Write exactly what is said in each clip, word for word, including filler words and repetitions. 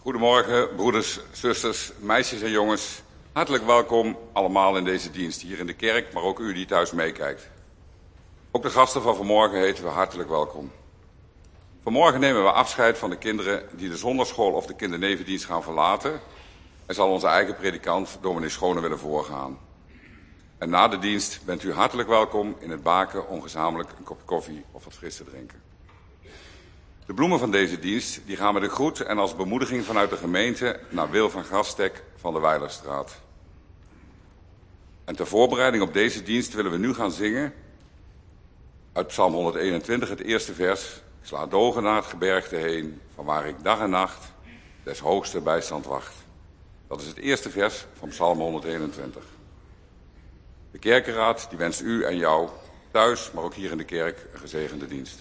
Goedemorgen, broeders, zusters, meisjes en jongens. Hartelijk welkom allemaal in deze dienst hier in de kerk, maar ook u die thuis meekijkt. Ook de gasten van vanmorgen heten we hartelijk welkom. Vanmorgen nemen we afscheid van de kinderen die de zondagschool of de kindernevendienst gaan verlaten. En zal onze eigen predikant, dominee Schone, willen voorgaan. En na de dienst bent u hartelijk welkom in het baken om gezamenlijk een kop koffie of wat fris te drinken. De bloemen van deze dienst die gaan met een groet en als bemoediging vanuit de gemeente naar Wil van Gastek van de Weilerstraat. En ter voorbereiding op deze dienst willen we nu gaan zingen uit Psalm honderdeenentwintig, het eerste vers. Ik sla dogen naar het gebergte heen, van waar ik dag en nacht des hoogste bijstand wacht. Dat is het eerste vers van Psalm honderdeenentwintig. De kerkenraad die wenst u en jou thuis, maar ook hier in de kerk, een gezegende dienst.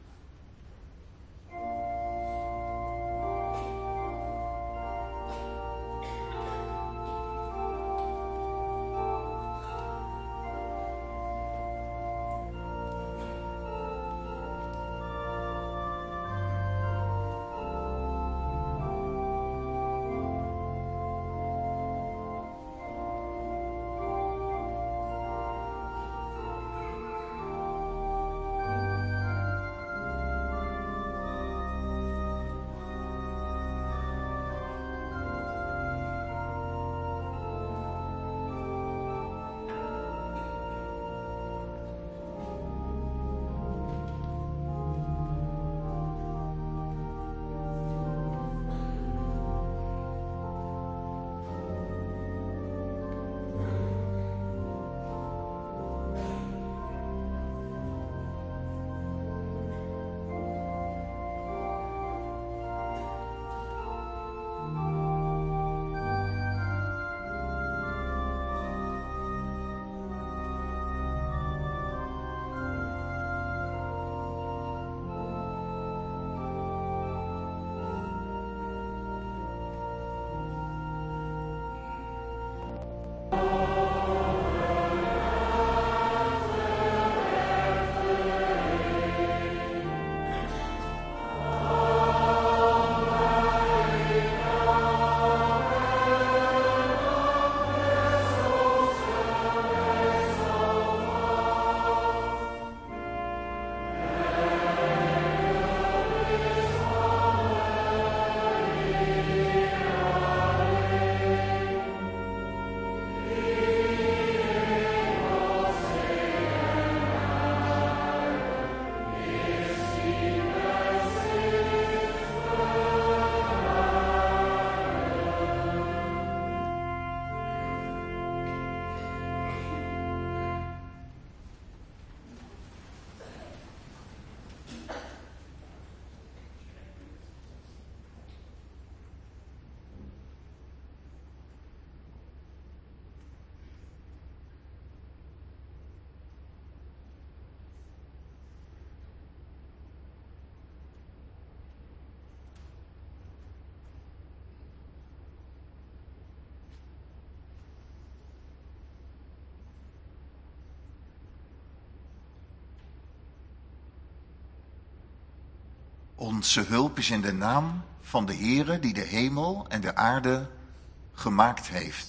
Onze hulp is in de naam van de Heere die de hemel en de aarde gemaakt heeft,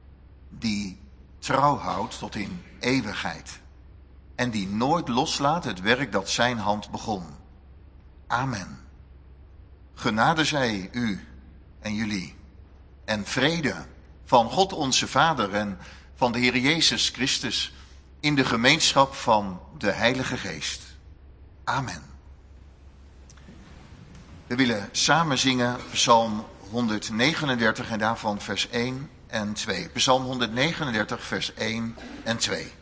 die trouw houdt tot in eeuwigheid en die nooit loslaat het werk dat zijn hand begon. Amen. Genade zij u en jullie en vrede van God onze Vader en van de Heer Jezus Christus in de gemeenschap van de Heilige Geest. Amen. We willen samen zingen Psalm honderdnegenendertig en daarvan vers één en twee. Psalm honderdnegenendertig vers één en twee.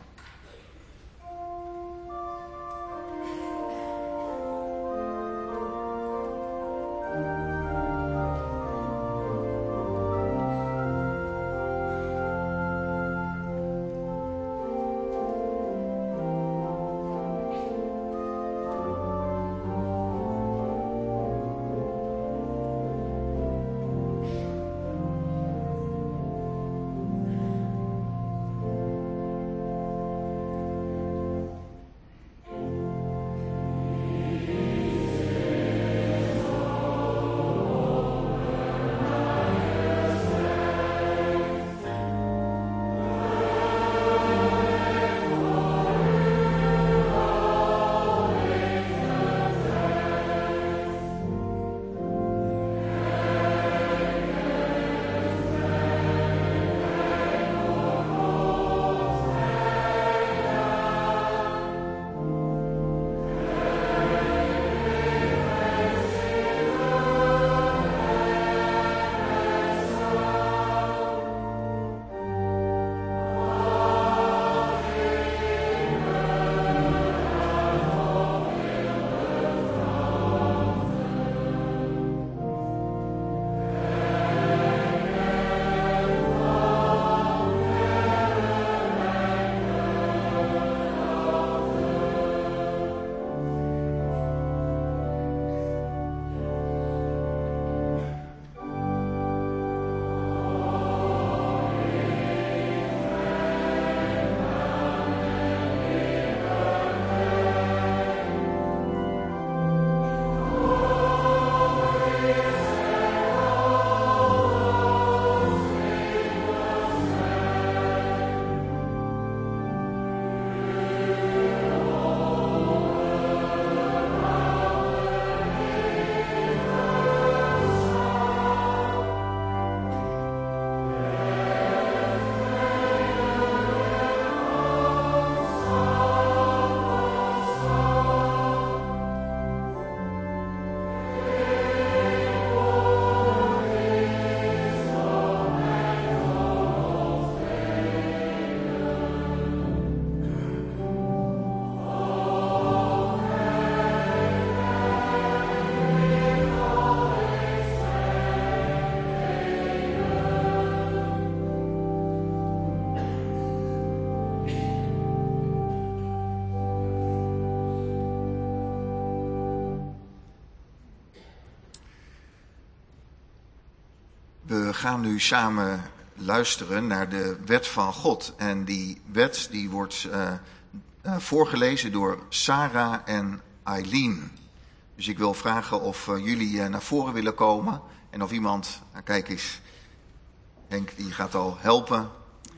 We gaan nu samen luisteren naar de wet van God. En die wet die wordt uh, uh, voorgelezen door Sarah en Eileen. Dus ik wil vragen of uh, jullie uh, naar voren willen komen. En of iemand, nou, kijk eens, Henk die gaat al helpen.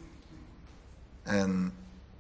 En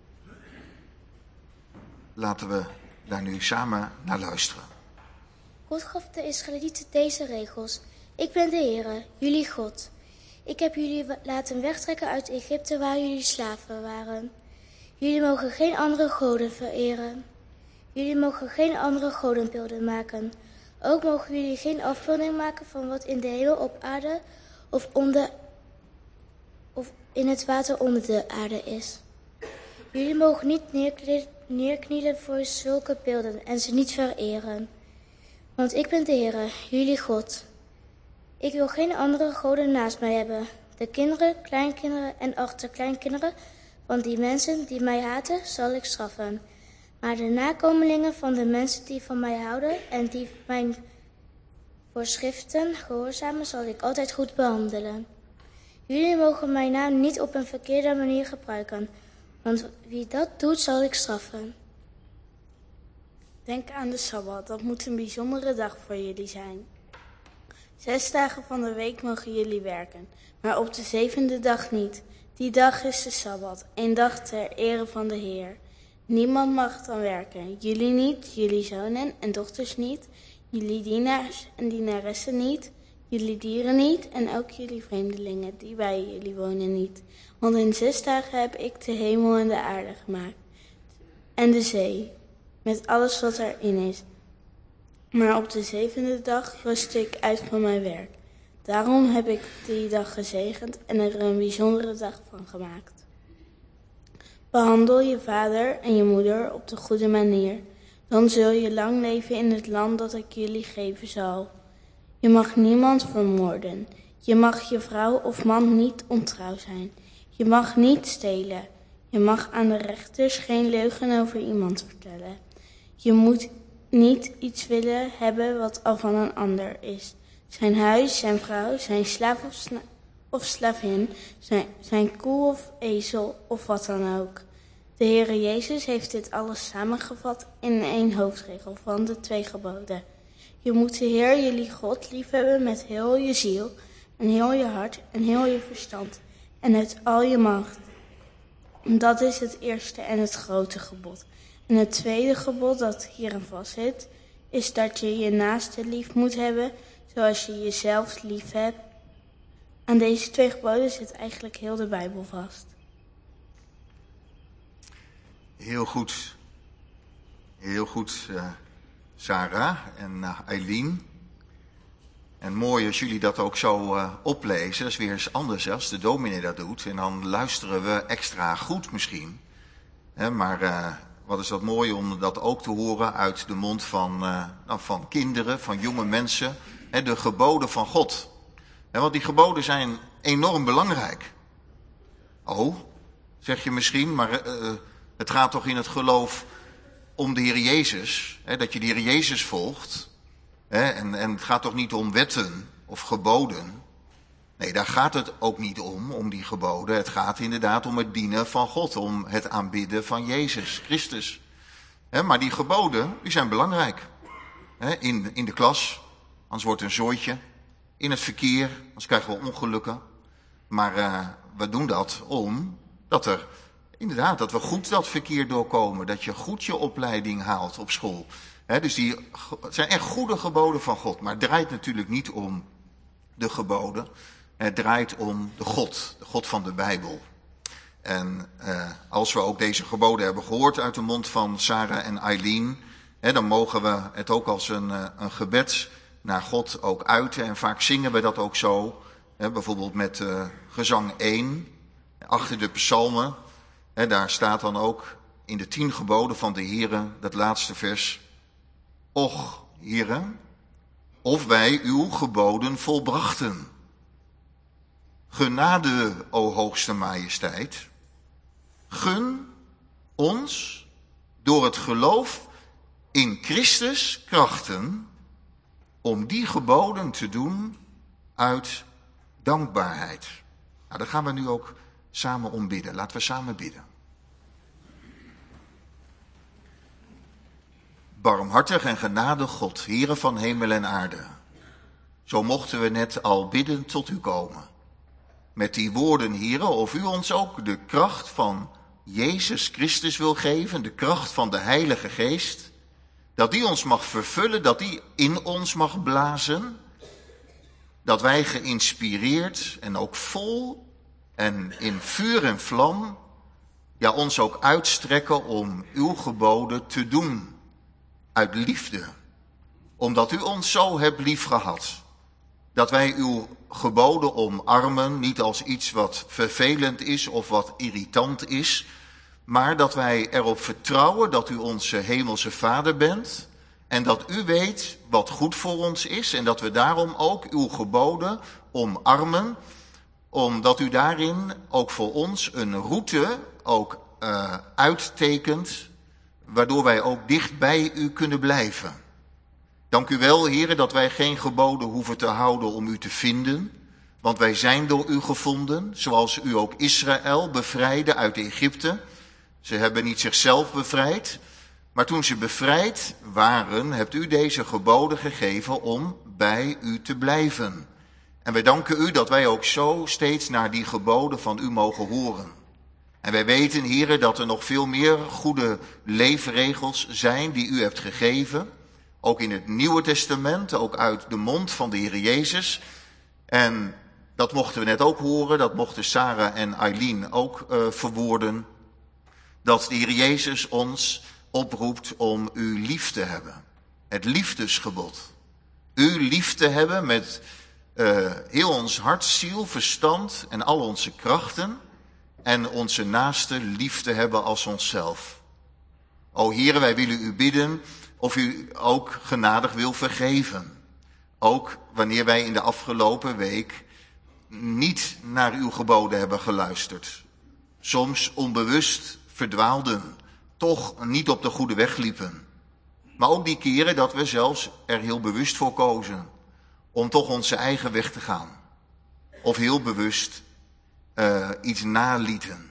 laten we daar nu samen naar luisteren. God gaf de Israëlieten deze regels. Ik ben de Heere, jullie God. Ik heb jullie laten wegtrekken uit Egypte waar jullie slaven waren. Jullie mogen geen andere goden vereren. Jullie mogen geen andere godenbeelden maken. Ook mogen jullie geen afbeelding maken van wat in de hemel, op aarde of, onder, of in het water onder de aarde is. Jullie mogen niet neerknielen, neerknielen voor zulke beelden en ze niet vereren. Want ik ben de Heere, jullie God. Ik wil geen andere goden naast mij hebben. De kinderen, kleinkinderen en achterkleinkinderen van die mensen die mij haten, zal ik straffen. Maar de nakomelingen van de mensen die van mij houden en die mijn voorschriften gehoorzamen, zal ik altijd goed behandelen. Jullie mogen mijn naam niet op een verkeerde manier gebruiken, want wie dat doet, zal ik straffen. Denk aan de Sabbat, dat moet een bijzondere dag voor jullie zijn. Zes dagen van de week mogen jullie werken, maar op de zevende dag niet. Die dag is de Sabbat, een dag ter ere van de Heer. Niemand mag dan werken, jullie niet, jullie zonen en dochters niet, jullie dienaars en dienaressen niet, jullie dieren niet en ook jullie vreemdelingen die bij jullie wonen niet. Want in zes dagen heb ik de hemel en de aarde gemaakt en de zee, met alles wat erin is. Maar op de zevende dag rustte ik uit van mijn werk. Daarom heb ik die dag gezegend en er een bijzondere dag van gemaakt. Behandel je vader en je moeder op de goede manier. Dan zul je lang leven in het land dat ik jullie geven zal. Je mag niemand vermoorden. Je mag je vrouw of man niet ontrouw zijn. Je mag niet stelen. Je mag aan de rechters geen leugen over iemand vertellen. Je moet niet iets willen hebben wat al van een ander is. Zijn huis, zijn vrouw, zijn slaaf of, sna- of slavin, zijn, zijn koe of ezel of wat dan ook. De Heere Jezus heeft dit alles samengevat in één hoofdregel van de twee geboden. Je moet de Heer jullie God liefhebben met heel je ziel en heel je hart en heel je verstand en uit al je macht. Dat is het eerste en het grote gebod. En het tweede gebod dat hierin vastzit, is dat je je naaste lief moet hebben zoals je jezelf lief hebt. Aan deze twee geboden zit eigenlijk heel de Bijbel vast. Heel goed. Heel goed, uh, Sarah en uh, Eileen. En mooi als jullie dat ook zo uh, oplezen. Dat is weer eens anders als de dominee dat doet. En dan luisteren we extra goed misschien. He, maar uh, wat is dat mooi om dat ook te horen uit de mond van, uh, nou, van kinderen, van jonge mensen. He, de geboden van God. He, want die geboden zijn enorm belangrijk. Oh, zeg je misschien, maar uh, het gaat toch in het geloof om de Heer Jezus. He, dat je de Heer Jezus volgt. He, en, en het gaat toch niet om wetten of geboden. Nee, daar gaat het ook niet om, om die geboden. Het gaat inderdaad om het dienen van God, om het aanbidden van Jezus Christus. He, maar die geboden, die zijn belangrijk. He, in, in de klas, anders wordt het een zooitje. In het verkeer, anders krijgen we ongelukken. Maar uh, we doen dat om dat er, inderdaad, dat we goed dat verkeer doorkomen. Dat je goed je opleiding haalt op school. He, dus die, het zijn echt goede geboden van God. Maar het draait natuurlijk niet om de geboden. Het draait om de God, de God van de Bijbel. En uh, als we ook deze geboden hebben gehoord uit de mond van Sarah en Eileen, hè, dan mogen we het ook als een, uh, een gebed naar God ook uiten. En vaak zingen we dat ook zo, hè, bijvoorbeeld met uh, gezang één, achter de psalmen. Hè, daar staat dan ook in de tien geboden van de Heere, dat laatste vers. Och, Heere, of wij uw geboden volbrachten. Genade, o hoogste majesteit, gun ons door het geloof in Christus krachten om die geboden te doen uit dankbaarheid. Nou, daar gaan we nu ook samen om bidden. Laten we samen bidden. Barmhartig en genadig God, Heere van hemel en aarde. Zo mochten we net al bidden tot u komen. Met die woorden, Heere, of u ons ook de kracht van Jezus Christus wil geven, de kracht van de Heilige Geest, dat die ons mag vervullen, dat die in ons mag blazen, dat wij geïnspireerd en ook vol en in vuur en vlam, ja, ons ook uitstrekken om uw geboden te doen, uit liefde, omdat u ons zo hebt liefgehad. Dat wij uw geboden omarmen, niet als iets wat vervelend is of wat irritant is, maar dat wij erop vertrouwen dat u onze hemelse Vader bent en dat u weet wat goed voor ons is en dat we daarom ook uw geboden omarmen, omdat u daarin ook voor ons een route ook uh, uittekent, waardoor wij ook dicht bij u kunnen blijven. Dank u wel, heren, dat wij geen geboden hoeven te houden om u te vinden, want wij zijn door u gevonden, zoals u ook Israël bevrijdde uit Egypte. Ze hebben niet zichzelf bevrijd, maar toen ze bevrijd waren, hebt u deze geboden gegeven om bij u te blijven. En wij danken u dat wij ook zo steeds naar die geboden van u mogen horen. En wij weten, heren, dat er nog veel meer goede leefregels zijn die u hebt gegeven. Ook in het Nieuwe Testament, ook uit de mond van de Heer Jezus. En dat mochten we net ook horen, dat mochten Sarah en Eileen ook uh, verwoorden. Dat de Heer Jezus ons oproept om u lief te hebben. Het liefdesgebod. U lief te hebben met uh, heel ons hart, ziel, verstand en al onze krachten. En onze naaste lief te hebben als onszelf. O Heere, wij willen u bidden of u ook genadig wil vergeven. Ook wanneer wij in de afgelopen week niet naar uw geboden hebben geluisterd. Soms onbewust verdwaalden, toch niet op de goede weg liepen. Maar ook die keren dat we zelfs er heel bewust voor kozen om toch onze eigen weg te gaan. Of heel bewust uh, iets nalieten.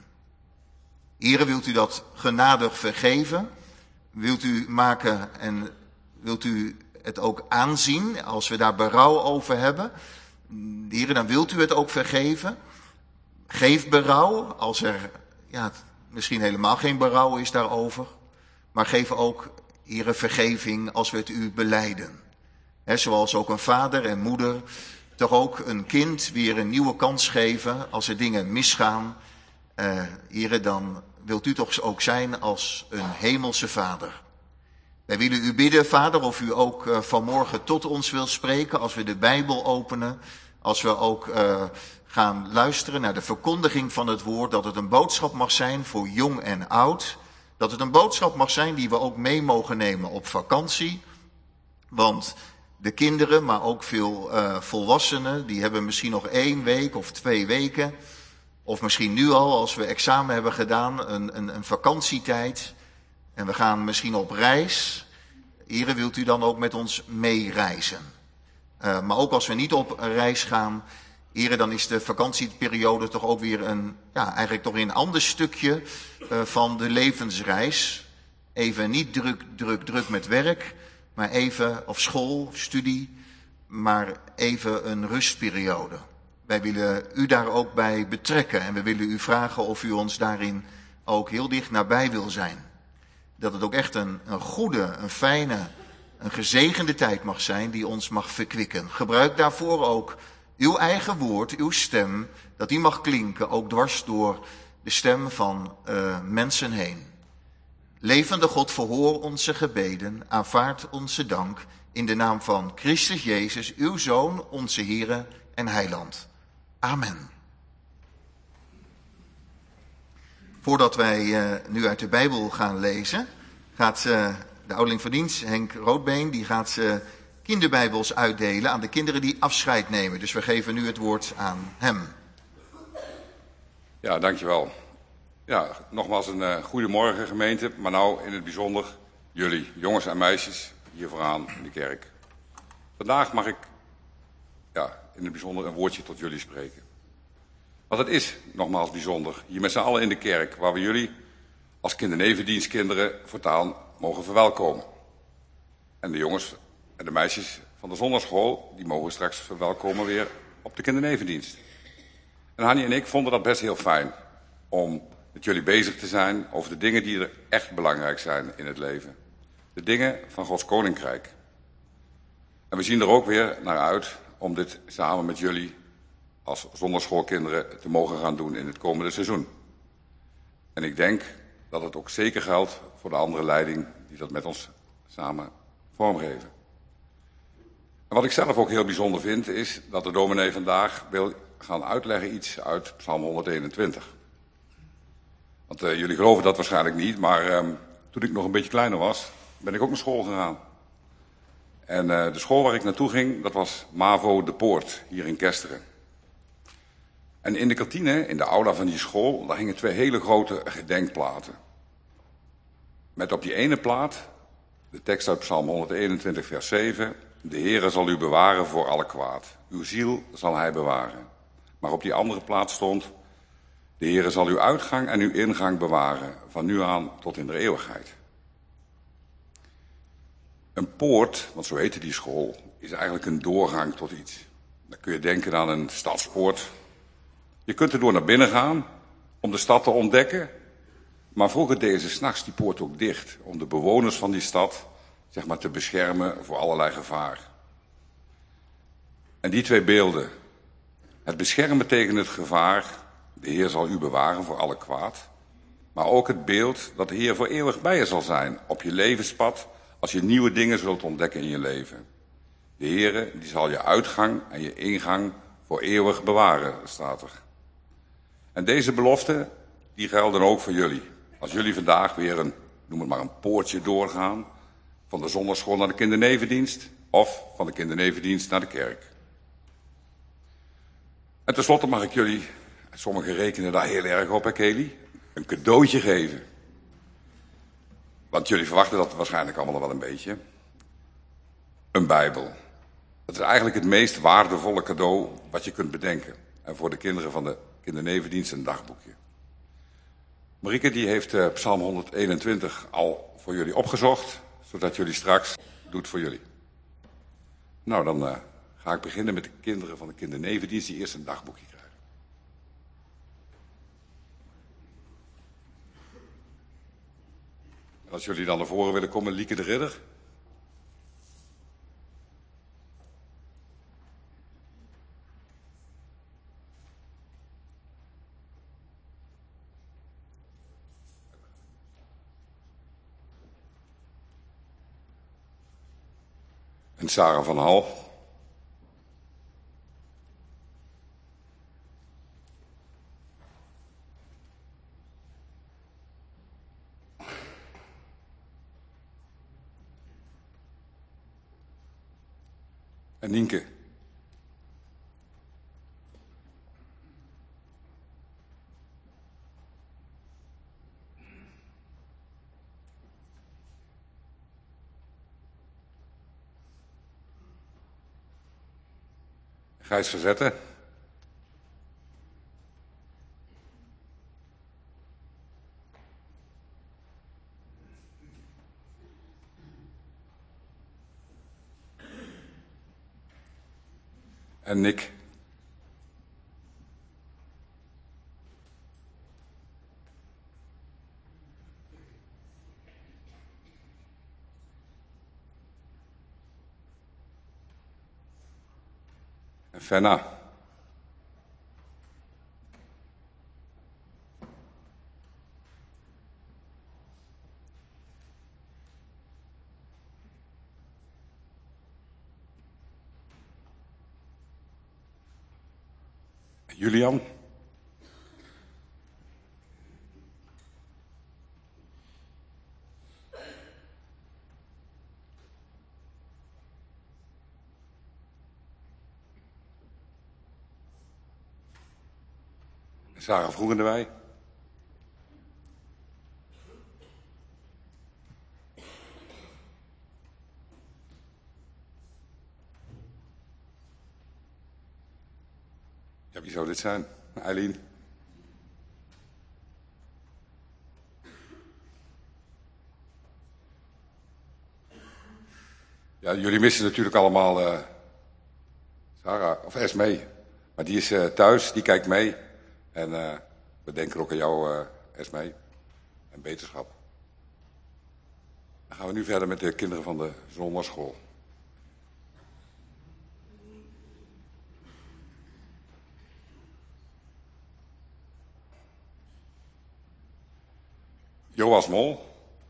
Heere, wilt u dat genadig vergeven? Wilt u maken en wilt u het ook aanzien als we daar berouw over hebben? Heere, dan wilt u het ook vergeven. Geef berouw als er ja, misschien helemaal geen berouw is daarover. Maar geef ook, Heere, vergeving als we het u belijden. He, zoals ook een vader en moeder toch ook een kind weer een nieuwe kans geven als er dingen misgaan. Uh, Heere, dan wilt u toch ook zijn als een hemelse vader. Wij willen u bidden, vader, of u ook uh, vanmorgen tot ons wilt spreken als we de Bijbel openen. Als we ook uh, gaan luisteren naar de verkondiging van het woord. Dat het een boodschap mag zijn voor jong en oud. Dat het een boodschap mag zijn die we ook mee mogen nemen op vakantie. Want de kinderen, maar ook veel uh, volwassenen, die hebben misschien nog één week of twee weken. Of misschien nu al, als we examen hebben gedaan, een, een, een vakantietijd. En we gaan misschien op reis. Here, wilt u dan ook met ons meereizen? Uh, maar ook als we niet op reis gaan, Here, dan is de vakantieperiode toch ook weer een, ja, eigenlijk toch een ander stukje uh, van de levensreis. Even niet druk, druk, druk met werk, maar even, of school, of studie, maar even een rustperiode. Wij willen u daar ook bij betrekken en we willen u vragen of u ons daarin ook heel dicht nabij wil zijn. Dat het ook echt een, een goede, een fijne, een gezegende tijd mag zijn die ons mag verkwikken. Gebruik daarvoor ook uw eigen woord, uw stem, dat die mag klinken, ook dwars door de stem van uh, mensen heen. Levende God, verhoor onze gebeden, aanvaard onze dank in de naam van Christus Jezus, uw Zoon, onze Heere en Heiland. Amen. Voordat wij uh, nu uit de Bijbel gaan lezen, gaat uh, de ouderling van dienst, Henk Roodbeen, die gaat uh, kinderbijbels uitdelen aan de kinderen die afscheid nemen. Dus we geven nu het woord aan hem. Ja, dankjewel. Ja, nogmaals een uh, goedemorgen gemeente, maar nou in het bijzonder jullie, jongens en meisjes, hier vooraan in de kerk. Vandaag mag ik ja, in het bijzonder een woordje tot jullie spreken. Want het is nogmaals bijzonder, hier met z'n allen in de kerk, waar we jullie als kindernevendienstkinderen voortaan mogen verwelkomen. En de jongens en de meisjes van de zondagschool, die mogen straks verwelkomen weer op de kindernevendienst. En Hannie en ik vonden dat best heel fijn om met jullie bezig te zijn over de dingen die er echt belangrijk zijn in het leven. De dingen van Gods Koninkrijk. En we zien er ook weer naar uit om dit samen met jullie als zondagschoolkinderen te mogen gaan doen in het komende seizoen. En ik denk dat het ook zeker geldt voor de andere leiding die dat met ons samen vormgeven. En wat ik zelf ook heel bijzonder vind is dat de dominee vandaag wil gaan uitleggen iets uit Psalm honderdeenentwintig. Want uh, jullie geloven dat waarschijnlijk niet, maar uh, toen ik nog een beetje kleiner was, ben ik ook naar school gegaan. En uh, de school waar ik naartoe ging, dat was MAVO de Poort, hier in Kesteren. En in de kantine, in de aula van die school, daar hingen twee hele grote gedenkplaten. Met op die ene plaat de tekst uit Psalm honderdeenentwintig vers zeven. De Heere zal u bewaren voor alle kwaad. Uw ziel zal hij bewaren. Maar op die andere plaat stond: de Heere zal uw uitgang en uw ingang bewaren, van nu aan tot in de eeuwigheid. Een poort, want zo heette die school, is eigenlijk een doorgang tot iets. Dan kun je denken aan een stadspoort. Je kunt er door naar binnen gaan om de stad te ontdekken. Maar vroeger deden ze 's nachts die poort ook dicht, om de bewoners van die stad zeg maar, te beschermen voor allerlei gevaar. En die twee beelden, het beschermen tegen het gevaar, de Heer zal u bewaren voor alle kwaad, maar ook het beeld dat de Heer voor eeuwig bij je zal zijn op je levenspad, als je nieuwe dingen zult ontdekken in je leven. De Heer die zal je uitgang en je ingang voor eeuwig bewaren, staat er. En deze beloften, die gelden ook voor jullie. Als jullie vandaag weer een, noem het maar een poortje doorgaan, van de zondagschool naar de kindernevendienst of van de kindernevendienst naar de kerk. En tenslotte mag ik jullie, sommigen rekenen daar heel erg op, hè Kelly, een cadeautje geven. Want jullie verwachten dat waarschijnlijk allemaal wel een beetje. Een Bijbel. Dat is eigenlijk het meest waardevolle cadeau wat je kunt bedenken. En voor de kinderen van de kindernevendienst een dagboekje. Marieke die heeft uh, Psalm honderdeenentwintig al voor jullie opgezocht, zodat jullie straks doet voor jullie. Nou, dan uh, ga ik beginnen met de kinderen van de kindernevendienst die eerst een dagboekje krijgen. En als jullie dan naar voren willen komen, Lieke de Ridder. En Sarah van Hal. En Nienke. Gijs Verzetten. En Nick. En Fenna. Julian. Sarah Vroegendewij. Ja, wie zou dit zijn? Eileen? Ja, jullie missen natuurlijk allemaal uh, Sarah, of Esmee. Maar die is uh, thuis, die kijkt mee. En uh, we denken ook aan jou, uh, Esmee. En beterschap. Dan gaan we nu verder met de kinderen van de zondagschool. Joas Mol.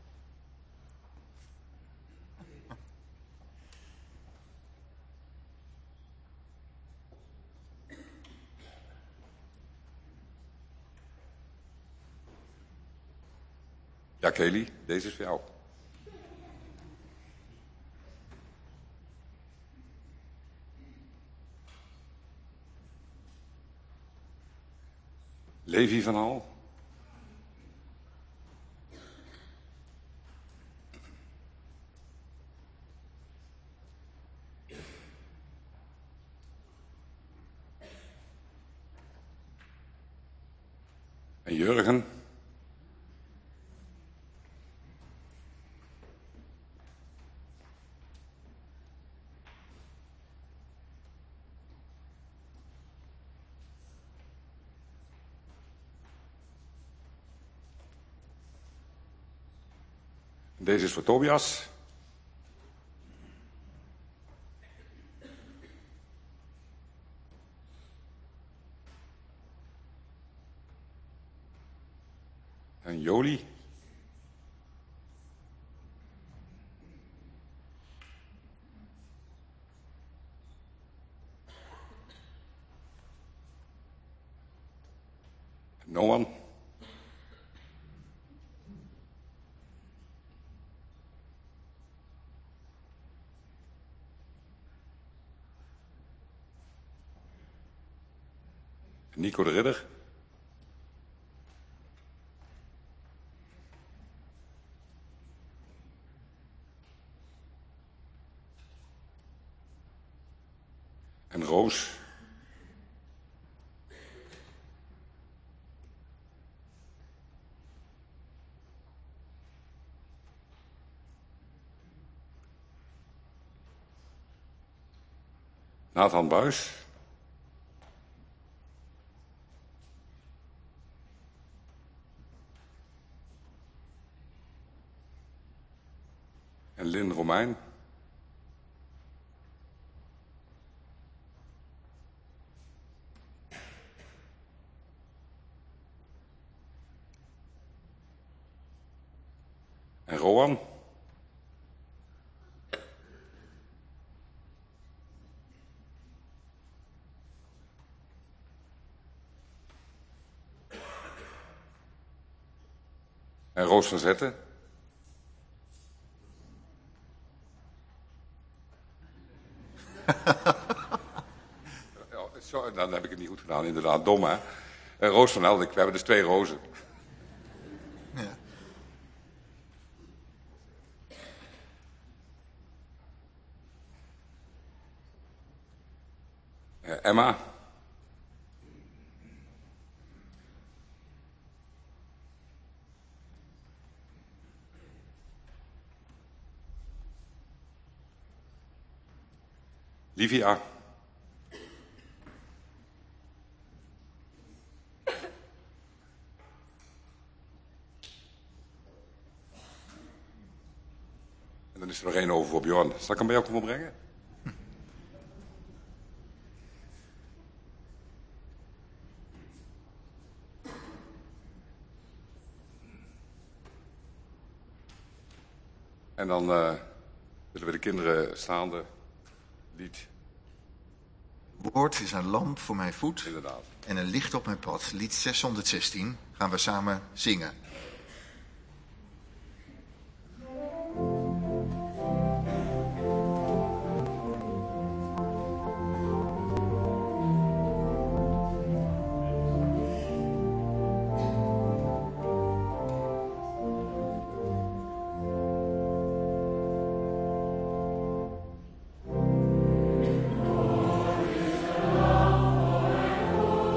Ja, Kelly, deze is voor jou. Levi van Hal. En Jurgen. Deze is voor Tobias. En Jolie. Noan. Nico de Ridder. En Roos. Nathan Buis. En Lynn Romein. En Rowan. En Roos van Zetten. Zo, dan heb ik het niet goed gedaan, inderdaad. Dom, hè? En Roos van Eldik, we hebben dus twee rozen. Ja. Uh, Emma. Livia. En dan is er nog één over voor Bjorn. Zal ik hem bij jou komen brengen? En dan uh, willen we de kinderen staande lied. Woord is een lamp voor mijn voet. Inderdaad. En een licht op mijn pad. Lied zeshonderdzestien gaan we samen zingen. Oh,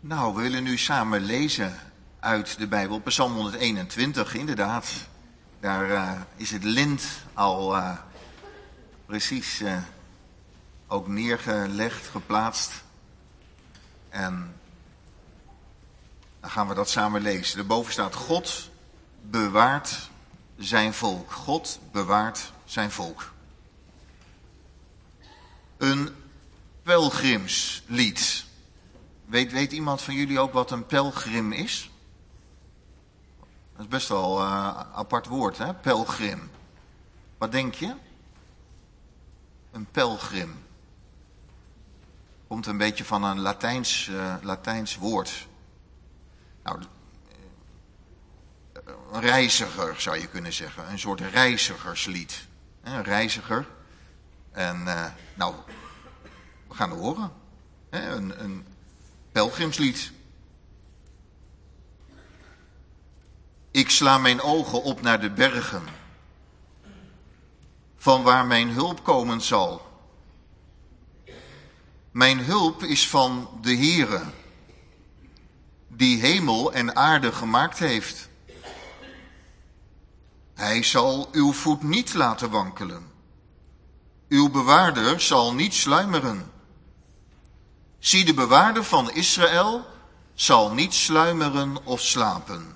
Nou, we willen nu samen lezen uit de Bijbel, Psalm honderdeenentwintig, inderdaad. Daar uh, is het lint al uh, precies uh, ook neergelegd, geplaatst. En dan gaan we dat samen lezen. Daarboven staat: God bewaart zijn volk. God bewaart zijn volk. Een pelgrimslied. Weet, weet iemand van jullie ook wat een pelgrim is? Dat is best wel een uh, apart woord, hè? Pelgrim. Wat denk je? Een pelgrim. Komt een beetje van een Latijns, uh, Latijns woord. Nou, een reiziger zou je kunnen zeggen. Een soort reizigerslied. Een reiziger. En uh, nou, we gaan het horen. Een, een pelgrimslied. Ik sla mijn ogen op naar de bergen, van waar mijn hulp komen zal. Mijn hulp is van de Heere, die hemel en aarde gemaakt heeft. Hij zal uw voet niet laten wankelen. Uw bewaarder zal niet sluimeren. Zie, de bewaarder van Israël zal niet sluimeren of slapen.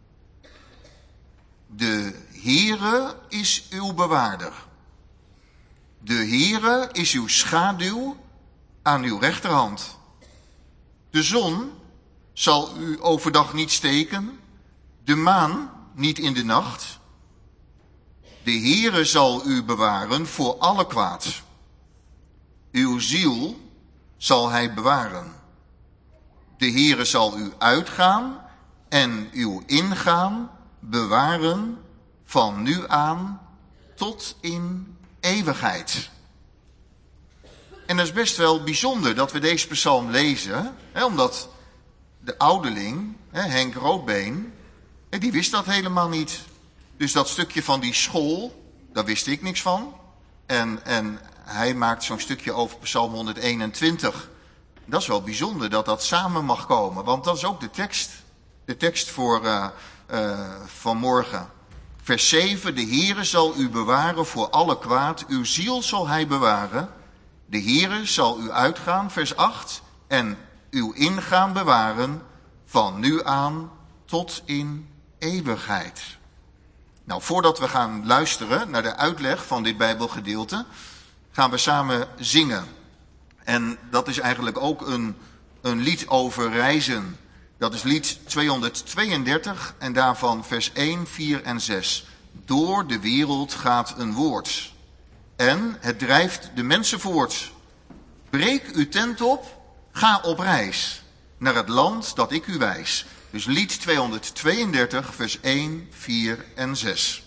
De Heere is uw bewaarder. De Heere is uw schaduw aan uw rechterhand. De zon zal u overdag niet steken, de maan niet in de nacht. De Heere zal u bewaren voor alle kwaad. Uw ziel zal hij bewaren. De Heere zal u uitgaan en uw ingaan bewaren van nu aan tot in eeuwigheid. En dat is best wel bijzonder dat we deze psalm lezen, hè, omdat de ouderling, hè, Henk Roodbeen, hè, die wist dat helemaal niet. Dus dat stukje van die school, daar wist ik niks van. En, en hij maakt zo'n stukje over psalm honderdeenentwintig. Dat is wel bijzonder dat dat samen mag komen, want dat is ook de tekst. De tekst voor uh, uh, vanmorgen. Vers zeven, de Heere zal u bewaren voor alle kwaad, uw ziel zal hij bewaren. De Heere zal u uitgaan, vers acht, en uw ingaan bewaren van nu aan tot in eeuwigheid. Nou, voordat we gaan luisteren naar de uitleg van dit Bijbelgedeelte, gaan we samen zingen. En dat is eigenlijk ook een, een lied over reizen. Dat is lied tweehonderdtweeëndertig en daarvan vers één, vier en zes. Door de wereld gaat een woord en het drijft de mensen voort. Breek uw tent op, ga op reis naar het land dat ik u wijs. Dus lied tweehonderdtweeëndertig, vers één, vier en zes.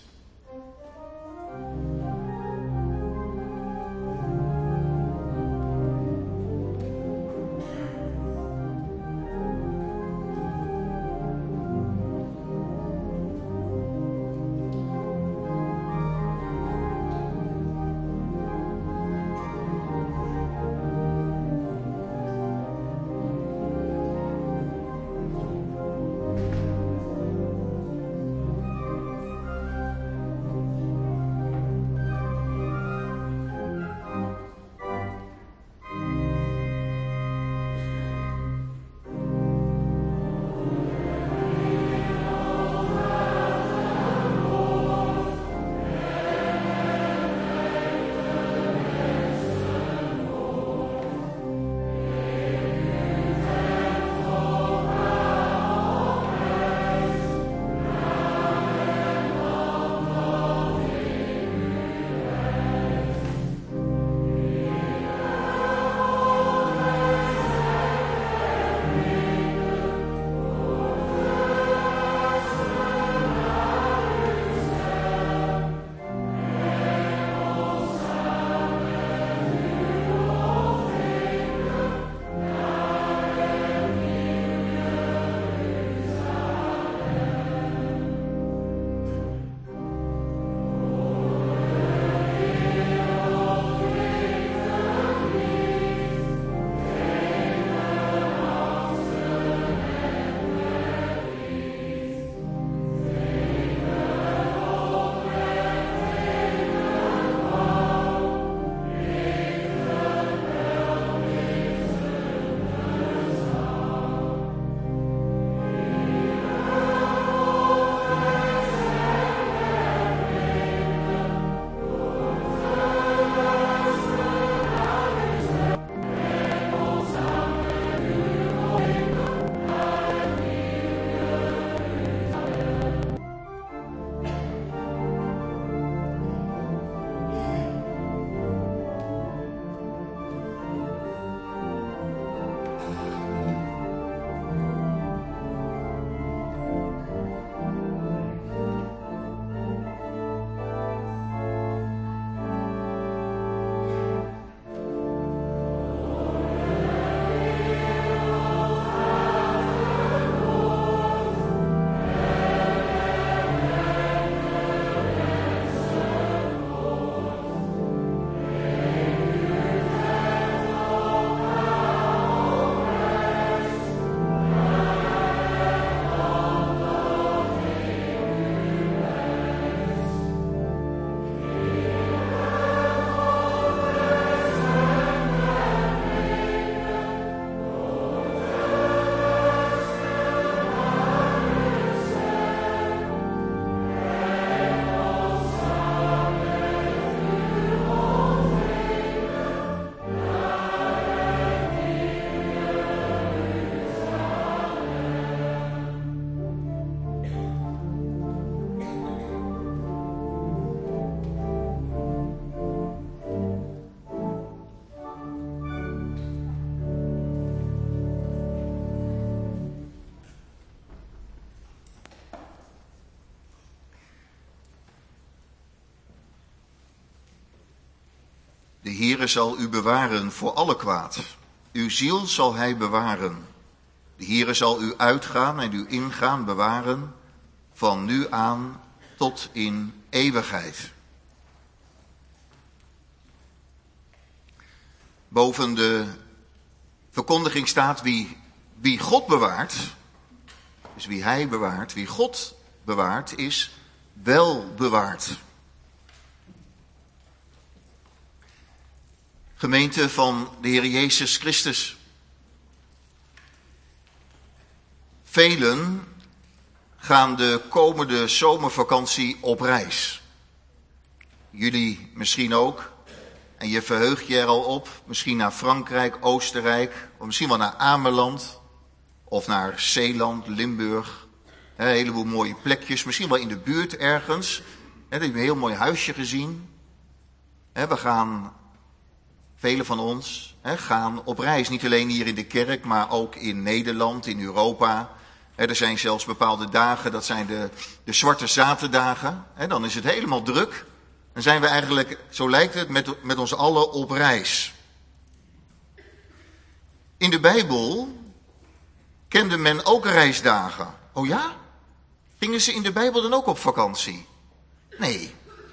De Heere zal u bewaren voor alle kwaad. Uw ziel zal hij bewaren. De Heere zal u uitgaan en u ingaan bewaren, van nu aan tot in eeuwigheid. Boven de verkondiging staat wie, wie God bewaart, dus wie hij bewaart, wie God bewaart, is wel bewaard. Gemeente van de Heer Jezus Christus. Velen gaan de komende zomervakantie op reis. Jullie misschien ook. En je verheugt je er al op. Misschien naar Frankrijk, Oostenrijk. Of misschien wel naar Ameland. Of naar Zeeland, Limburg. Een heleboel mooie plekjes. Misschien wel in de buurt ergens. We hebben een heel mooi huisje gezien. We gaan, velen van ons, gaan op reis. Niet alleen hier in de kerk, maar ook in Nederland, in Europa. Er zijn zelfs bepaalde dagen, dat zijn de, de zwarte zaterdagen. Dan is het helemaal druk. Dan zijn we eigenlijk, zo lijkt het, met, met ons allen op reis. In de Bijbel kende men ook reisdagen. Oh ja? Gingen ze in de Bijbel dan ook op vakantie? Nee.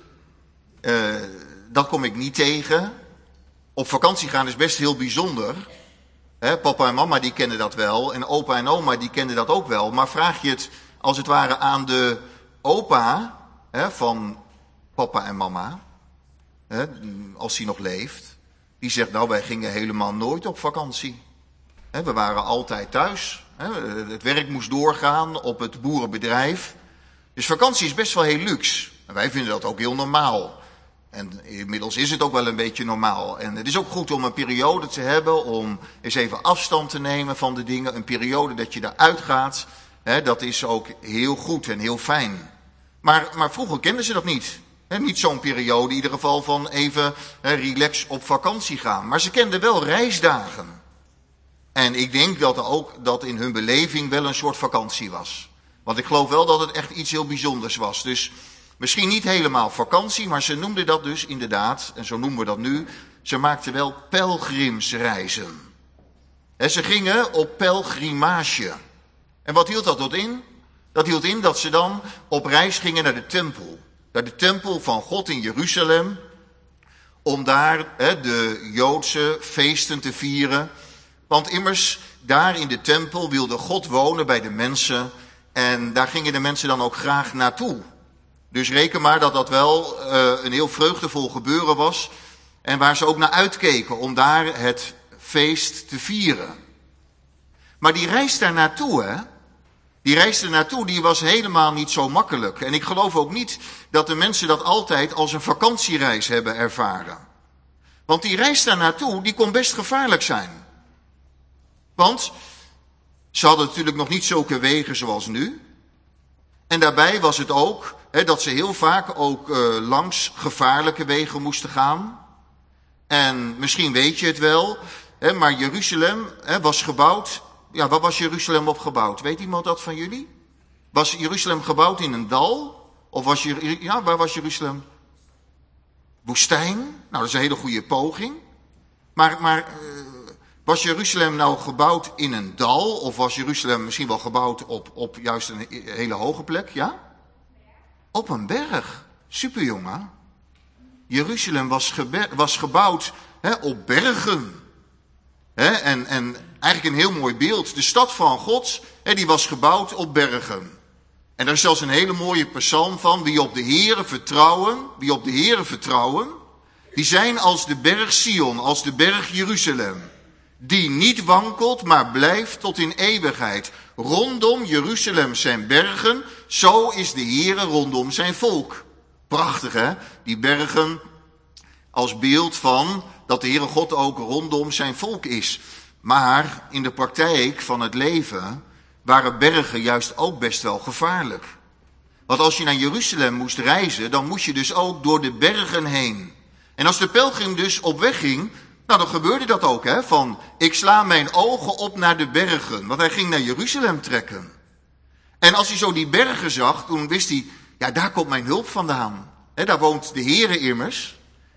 Uh, dat kom ik niet tegen. Op vakantie gaan is best heel bijzonder. He, papa en mama die kennen dat wel. En opa en oma die kennen dat ook wel. Maar vraag je het als het ware aan de opa he, van papa en mama. He, als hij nog leeft. Die zegt nou wij gingen helemaal nooit op vakantie. He, we waren altijd thuis. He, het werk moest doorgaan op het boerenbedrijf. Dus vakantie is best wel heel luxe. En wij vinden dat ook heel normaal. En inmiddels is het ook wel een beetje normaal. En het is ook goed om een periode te hebben, om eens even afstand te nemen van de dingen. Een periode dat je eruit gaat, hè, dat is ook heel goed en heel fijn. Maar, maar vroeger kenden ze dat niet. Hè, niet zo'n periode, in ieder geval van even hè, relax op vakantie gaan. Maar ze kenden wel reisdagen. En ik denk dat er ook dat in hun beleving wel een soort vakantie was. Want ik geloof wel dat het echt iets heel bijzonders was. Dus misschien niet helemaal vakantie, maar ze noemden dat dus inderdaad, en zo noemen we dat nu, ze maakten wel pelgrimsreizen. En ze gingen op pelgrimage. En wat hield dat tot in? Dat hield in dat ze dan op reis gingen naar de tempel. Naar de tempel van God in Jeruzalem. Om daar hè, de Joodse feesten te vieren. Want immers, daar in de tempel wilde God wonen bij de mensen. En daar gingen de mensen dan ook graag naartoe. Dus reken maar dat dat wel uh, een heel vreugdevol gebeuren was. En waar ze ook naar uitkeken om daar het feest te vieren. Maar die reis daar naartoe, hè. Die reis er naartoe, die was helemaal niet zo makkelijk. En ik geloof ook niet dat de mensen dat altijd als een vakantiereis hebben ervaren. Want die reis daar naartoe, die kon best gevaarlijk zijn. Want ze hadden natuurlijk nog niet zulke wegen zoals nu. En daarbij was het ook hè, dat ze heel vaak ook uh, langs gevaarlijke wegen moesten gaan. En misschien weet je het wel, hè, maar Jeruzalem hè, was gebouwd. Ja, waar was Jeruzalem op gebouwd? Weet iemand dat van jullie? Was Jeruzalem gebouwd in een dal? Of was je, ja, waar was Jeruzalem? Woestijn? Nou, dat is een hele goede poging. Maar, maar uh, was Jeruzalem nou gebouwd in een dal? Of was Jeruzalem misschien wel gebouwd op, op juist een hele hoge plek? Ja? Op een berg. Super, jongen. Jeruzalem was, gebe- was gebouwd hè, op bergen. Hè, en, en eigenlijk een heel mooi beeld. De stad van God, hè, die was gebouwd op bergen. En er is zelfs een hele mooie psalm van. Wie op de Heere vertrouwen, wie op de Heere vertrouwen, die zijn als de berg Sion, als de berg Jeruzalem. Die niet wankelt, maar blijft tot in eeuwigheid. Rondom Jeruzalem zijn bergen, zo is de Heere rondom zijn volk. Prachtig, hè? Die bergen als beeld van dat de Heere God ook rondom zijn volk is. Maar in de praktijk van het leven waren bergen juist ook best wel gevaarlijk. Want als je naar Jeruzalem moest reizen, dan moest je dus ook door de bergen heen. En als de pelgrim dus op weg ging, nou dan gebeurde dat ook, hè, van ik sla mijn ogen op naar de bergen. Want hij ging naar Jeruzalem trekken. En als hij zo die bergen zag, toen wist hij, ja daar komt mijn hulp vandaan. Hè, daar woont de Heere immers.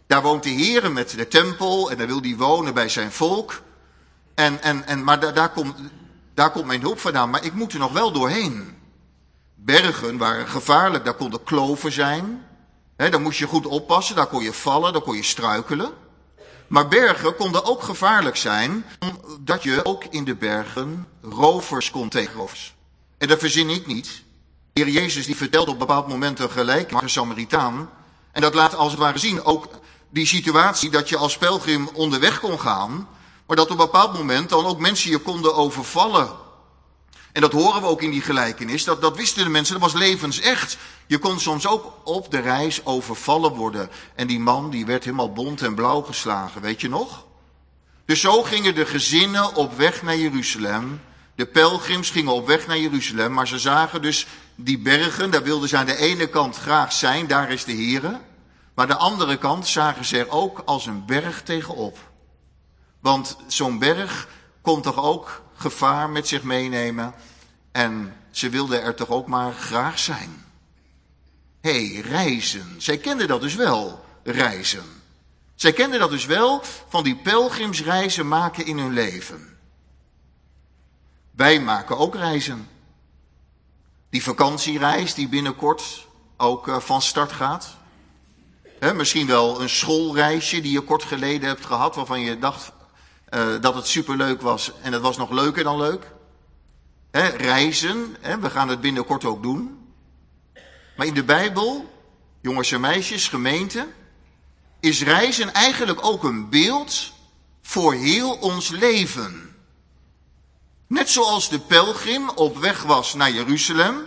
Daar woont de Heere met de tempel en daar wil hij wonen bij zijn volk. En, en, en, maar daar, daar, komt, daar komt mijn hulp vandaan, maar ik moet er nog wel doorheen. Bergen waren gevaarlijk, daar konden kloven zijn. He, daar moest je goed oppassen, daar kon je vallen, daar kon je struikelen. Maar bergen konden ook gevaarlijk zijn, omdat je ook in de bergen rovers kon tegenkomen. En dat verzin ik niet. De Heer Jezus die vertelt op een bepaald moment een gelijkenis, een Samaritaan. En dat laat als het ware zien ook die situatie dat je als pelgrim onderweg kon gaan, maar dat op een bepaald moment dan ook mensen je konden overvallen. En dat horen we ook in die gelijkenis, dat, dat wisten de mensen, dat was levensecht. Je kon soms ook op de reis overvallen worden. En die man die werd helemaal bont en blauw geslagen, weet je nog? Dus zo gingen de gezinnen op weg naar Jeruzalem. De pelgrims gingen op weg naar Jeruzalem, maar ze zagen dus die bergen, daar wilden ze aan de ene kant graag zijn, daar is de Heere. Maar de andere kant zagen ze er ook als een berg tegenop. Want zo'n berg kon toch ook gevaar met zich meenemen. En ze wilden er toch ook maar graag zijn. Hé, hey, reizen. Zij kenden dat dus wel, reizen. Zij kenden dat dus wel van die pelgrimsreizen maken in hun leven. Wij maken ook reizen. Die vakantiereis die binnenkort ook uh, van start gaat. He, misschien wel een schoolreisje die je kort geleden hebt gehad, waarvan je dacht uh, dat het superleuk was en het was nog leuker dan leuk. He, reizen, he, we gaan het binnenkort ook doen. Maar in de Bijbel, jongens en meisjes, gemeente, is reizen eigenlijk ook een beeld voor heel ons leven. Net zoals de pelgrim op weg was naar Jeruzalem,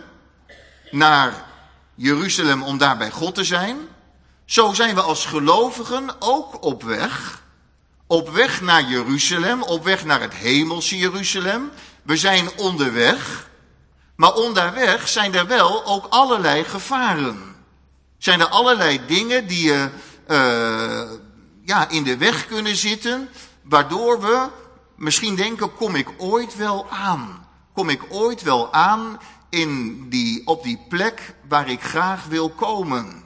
naar Jeruzalem om daar bij God te zijn, zo zijn we als gelovigen ook op weg. Op weg naar Jeruzalem, op weg naar het hemelse Jeruzalem. We zijn onderweg, maar onderweg zijn er wel ook allerlei gevaren. Zijn er allerlei dingen die je uh, ja, in de weg kunnen zitten, waardoor we misschien denken, kom ik ooit wel aan? Kom ik ooit wel aan in die, op die plek waar ik graag wil komen?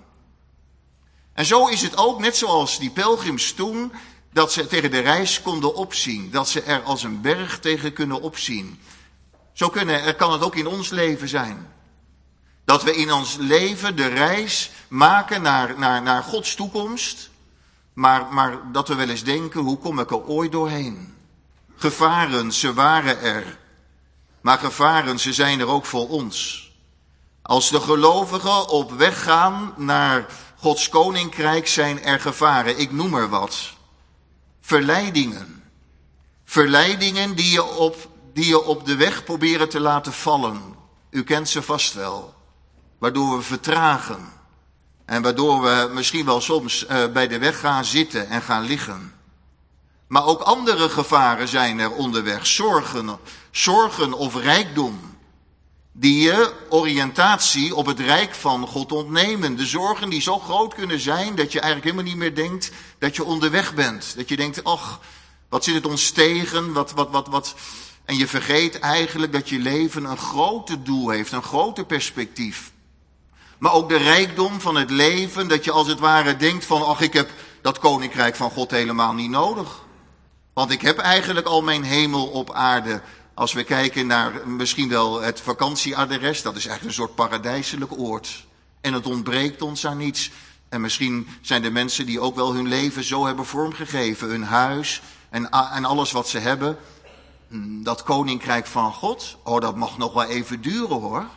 En zo is het ook, net zoals die pelgrims toen, dat ze tegen de reis konden opzien. Dat ze er als een berg tegen kunnen opzien. Zo kunnen, kan het ook in ons leven zijn. Dat we in ons leven de reis maken naar, naar, naar Gods toekomst. Maar, maar dat we wel eens denken, hoe kom ik er ooit doorheen? Gevaren, ze waren er. Maar gevaren, ze zijn er ook voor ons. Als de gelovigen op weg gaan naar Gods koninkrijk, zijn er gevaren. Ik noem er wat. Verleidingen. Verleidingen die je op, die je op de weg proberen te laten vallen. U kent ze vast wel. Waardoor we vertragen. En waardoor we misschien wel soms uh, bij de weg gaan zitten en gaan liggen. Maar ook andere gevaren zijn er onderweg. Zorgen, zorgen of rijkdom. Die je oriëntatie op het rijk van God ontnemen. De zorgen die zo groot kunnen zijn dat je eigenlijk helemaal niet meer denkt dat je onderweg bent. Dat je denkt, ach, wat zit het ons tegen, wat, wat, wat, wat. En je vergeet eigenlijk dat je leven een grote doel heeft, een grote perspectief. Maar ook de rijkdom van het leven, dat je als het ware denkt van, ach, ik heb dat koninkrijk van God helemaal niet nodig. Want ik heb eigenlijk al mijn hemel op aarde. Als we kijken naar misschien wel het vakantieadres, dat is eigenlijk een soort paradijselijk oord. En het ontbreekt ons aan niets. En misschien zijn er mensen die ook wel hun leven zo hebben vormgegeven. Hun huis en, en alles wat ze hebben. Dat koninkrijk van God, oh, dat mag nog wel even duren hoor.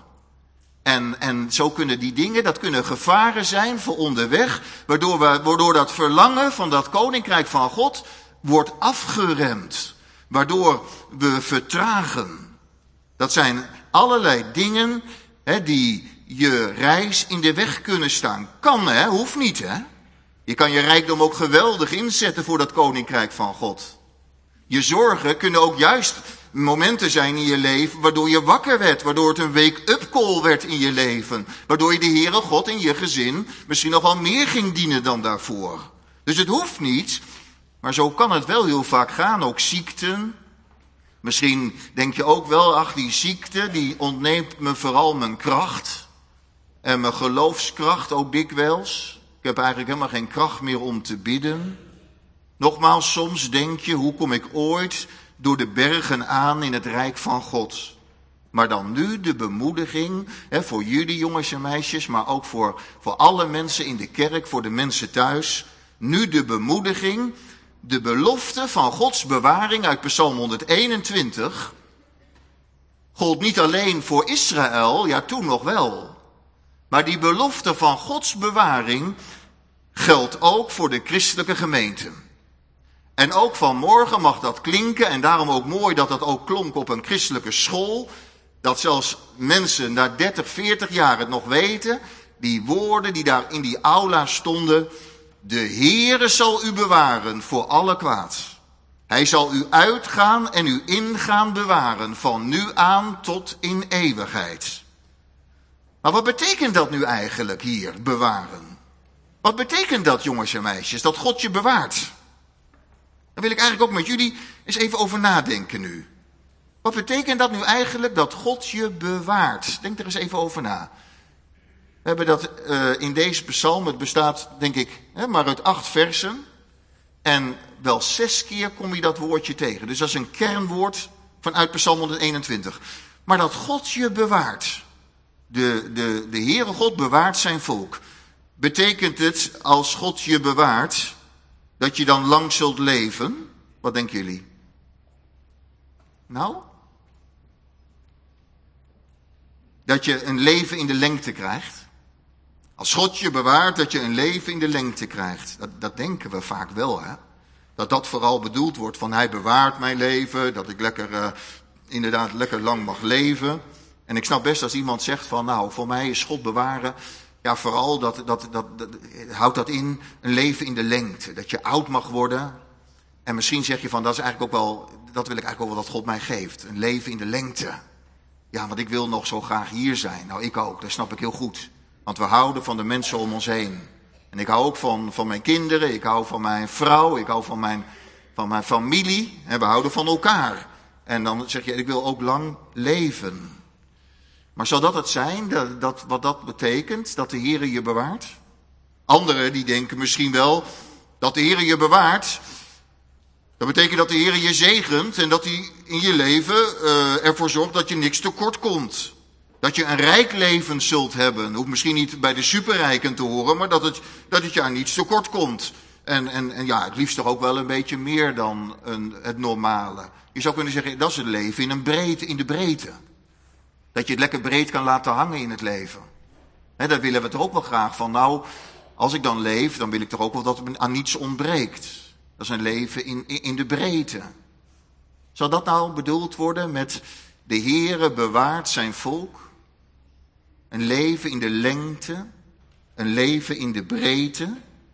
En, en zo kunnen die dingen, dat kunnen gevaren zijn voor onderweg. Waardoor, we, waardoor dat verlangen van dat koninkrijk van God wordt afgeremd. Waardoor we vertragen. Dat zijn allerlei dingen hè, die je reis in de weg kunnen staan. Kan hè, hoeft niet hè. Je kan je rijkdom ook geweldig inzetten voor dat koninkrijk van God. Je zorgen kunnen ook juist momenten zijn in je leven waardoor je wakker werd. Waardoor het een wake-up call werd in je leven. Waardoor je de Heere God in je gezin misschien nog wel meer ging dienen dan daarvoor. Dus het hoeft niet. Maar zo kan het wel heel vaak gaan, ook ziekten. Misschien denk je ook wel, ach die ziekte die ontneemt me vooral mijn kracht. En mijn geloofskracht ook dikwijls. Ik heb eigenlijk helemaal geen kracht meer om te bidden. Nogmaals, soms denk je, hoe kom ik ooit door de bergen aan in het rijk van God? Maar dan nu de bemoediging, hè, voor jullie jongens en meisjes, maar ook voor, voor alle mensen in de kerk, voor de mensen thuis. Nu de bemoediging, de belofte van Gods bewaring uit Psalm honderdeenentwintig... gold niet alleen voor Israël, ja toen nog wel. Maar die belofte van Gods bewaring geldt ook voor de christelijke gemeente. En ook vanmorgen mag dat klinken, en daarom ook mooi dat dat ook klonk op een christelijke school. Dat zelfs mensen na dertig, veertig jaar het nog weten, die woorden die daar in die aula stonden. De Heere zal u bewaren voor alle kwaad. Hij zal u uitgaan en u ingaan bewaren, van nu aan tot in eeuwigheid. Maar wat betekent dat nu eigenlijk hier, bewaren? Wat betekent dat, jongens en meisjes, dat God je bewaart? Daar wil ik eigenlijk ook met jullie eens even over nadenken nu. Wat betekent dat nu eigenlijk, dat God je bewaart? Denk er eens even over na. We hebben dat uh, in deze psalm, het bestaat denk ik hè, maar uit acht versen. En wel zes keer kom je dat woordje tegen. Dus dat is een kernwoord vanuit Psalm honderdeenentwintig. Maar dat God je bewaart. De, de, de Heere God bewaart zijn volk. Betekent het, als God je bewaart, dat je dan lang zult leven? Wat denken jullie? Nou? Dat je een leven in de lengte krijgt? Als God je bewaart, dat je een leven in de lengte krijgt. Dat, dat denken we vaak wel, hè? Dat dat vooral bedoeld wordt van hij bewaart mijn leven, dat ik lekker, uh, inderdaad lekker lang mag leven. En ik snap best als iemand zegt van nou, voor mij is God bewaren, ja vooral dat, dat, dat, dat houdt dat in een leven in de lengte. Dat je oud mag worden. En misschien zeg je van dat is eigenlijk ook wel, dat wil ik eigenlijk ook wel dat God mij geeft. Een leven in de lengte. Ja, want ik wil nog zo graag hier zijn. Nou, ik ook, dat snap ik heel goed. Want we houden van de mensen om ons heen. En ik hou ook van, van mijn kinderen, ik hou van mijn vrouw, ik hou van mijn, van mijn familie. En we houden van elkaar. En dan zeg je, ik wil ook lang leven. Maar zal dat het zijn, dat, dat, wat dat betekent, dat de Heere je bewaart? Anderen die denken misschien wel, dat de Heere je bewaart. Dat betekent dat de Heere je zegent en dat hij in je leven uh, ervoor zorgt dat je niks tekort komt. Dat je een rijk leven zult hebben. Hoeft misschien niet bij de superrijken te horen, maar dat het, dat het je aan niets tekort komt. En, en, en ja, het liefst toch ook wel een beetje meer dan een, het normale. Je zou kunnen zeggen, dat is het leven in, een breedte, in de breedte. Dat je het lekker breed kan laten hangen in het leven. He, daar willen we toch ook wel graag van. Nou, als ik dan leef, dan wil ik toch ook wel dat het aan niets ontbreekt. Dat is een leven in, in, in de breedte. Zal dat nou bedoeld worden met de Heere bewaart zijn volk? Een leven in de lengte, een leven in de breedte?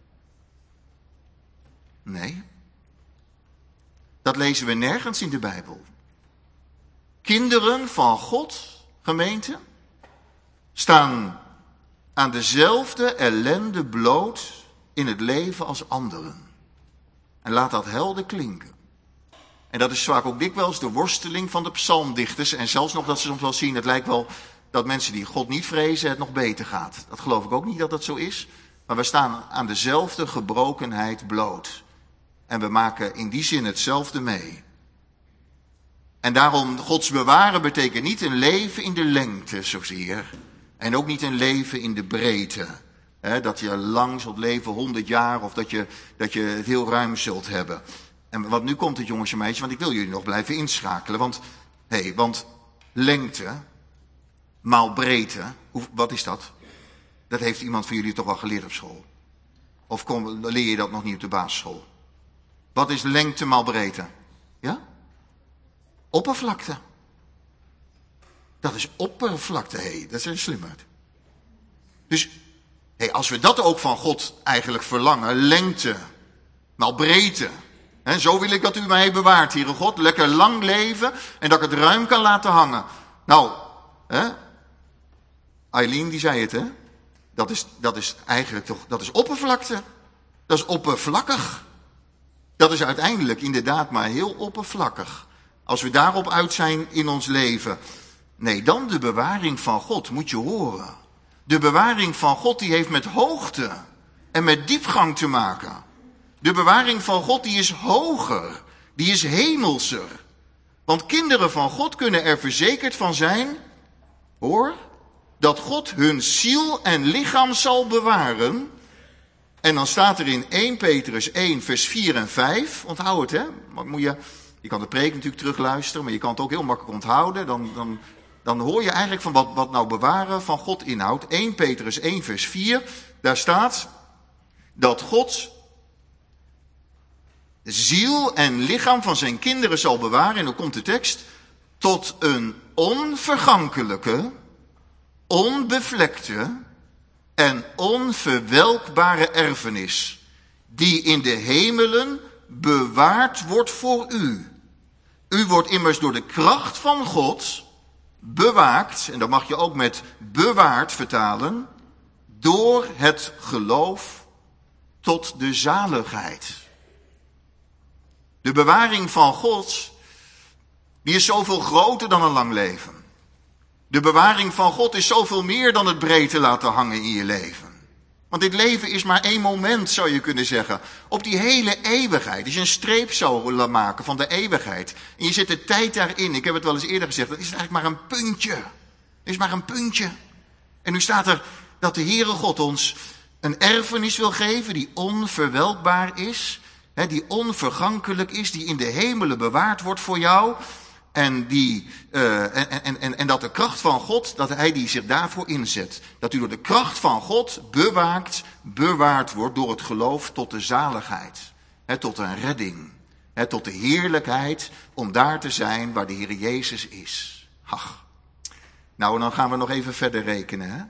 Nee. Dat lezen we nergens in de Bijbel. Kinderen van God, gemeente, staan aan dezelfde ellende bloot in het leven als anderen. En laat dat helder klinken. En dat is vaak ook dikwijls de worsteling van de psalmdichters. En zelfs nog dat ze soms wel zien, het lijkt wel dat mensen die God niet vrezen het nog beter gaat. Dat geloof ik ook niet dat dat zo is. Maar we staan aan dezelfde gebrokenheid bloot. En we maken in die zin hetzelfde mee. En daarom, Gods bewaren betekent niet een leven in de lengte zozeer. En ook niet een leven in de breedte. He, dat je lang zult leven, honderd jaar, of dat je, dat je het heel ruim zult hebben. En wat nu komt het, jongens en meisjes, want ik wil jullie nog blijven inschakelen. Want, hé, hey, want lengte maal breedte, hoe, wat is dat? Dat heeft iemand van jullie toch wel geleerd op school? Of kom, leer je dat nog niet op de basisschool? Wat is lengte maal breedte? Ja? Oppervlakte. Dat is oppervlakte, hé, hey, dat is een slimheid. Dus, hey, als we dat ook van God eigenlijk verlangen, lengte, maal breedte. He, zo wil ik dat u mij bewaart, Heere God. Lekker lang leven en dat ik het ruim kan laten hangen. Nou, hè? Eileen die zei het, hè? Dat is, dat is eigenlijk toch, dat is oppervlakte. Dat is oppervlakkig. Dat is uiteindelijk inderdaad maar heel oppervlakkig. Als we daarop uit zijn in ons leven. Nee, dan de bewaring van God, moet je horen. De bewaring van God die heeft met hoogte en met diepgang te maken. De bewaring van God die is hoger, die is hemelser. Want kinderen van God kunnen er verzekerd van zijn, hoor, dat God hun ziel en lichaam zal bewaren. En dan staat er in eerste Petrus één vers vier en vijf, onthoud het hè, maar moet je, je kan de preek natuurlijk terugluisteren, maar je kan het ook heel makkelijk onthouden. Dan, dan, dan hoor je eigenlijk van wat, wat nou bewaren van God inhoudt. eerste Petrus één vers vier, daar staat dat God ziel en lichaam van zijn kinderen zal bewaren. En dan komt de tekst, tot een onvergankelijke, onbevlekte en onverwelkbare erfenis, die in de hemelen bewaard wordt voor u. U wordt immers door de kracht van God bewaakt, en dat mag je ook met bewaard vertalen, door het geloof tot de zaligheid. De bewaring van God, die is zoveel groter dan een lang leven. De bewaring van God is zoveel meer dan het breed te laten hangen in je leven. Want dit leven is maar één moment, zou je kunnen zeggen. Op die hele eeuwigheid. Als je een streep zou maken van de eeuwigheid. En je zet de tijd daarin. Ik heb het wel eens eerder gezegd. Dat is eigenlijk maar een puntje. Het is maar een puntje. En nu staat er dat de Heere God ons een erfenis wil geven die onverwelkbaar is. Hè, die onvergankelijk is. Die in de hemelen bewaard wordt voor jou. En, die, uh, en, en, en, en dat de kracht van God, dat hij die zich daarvoor inzet. Dat u door de kracht van God bewaakt, bewaard wordt door het geloof tot de zaligheid. He, tot een redding. He, tot de heerlijkheid om daar te zijn waar de Heer Jezus is. Ach. Nou, en dan gaan we nog even verder rekenen. Hè?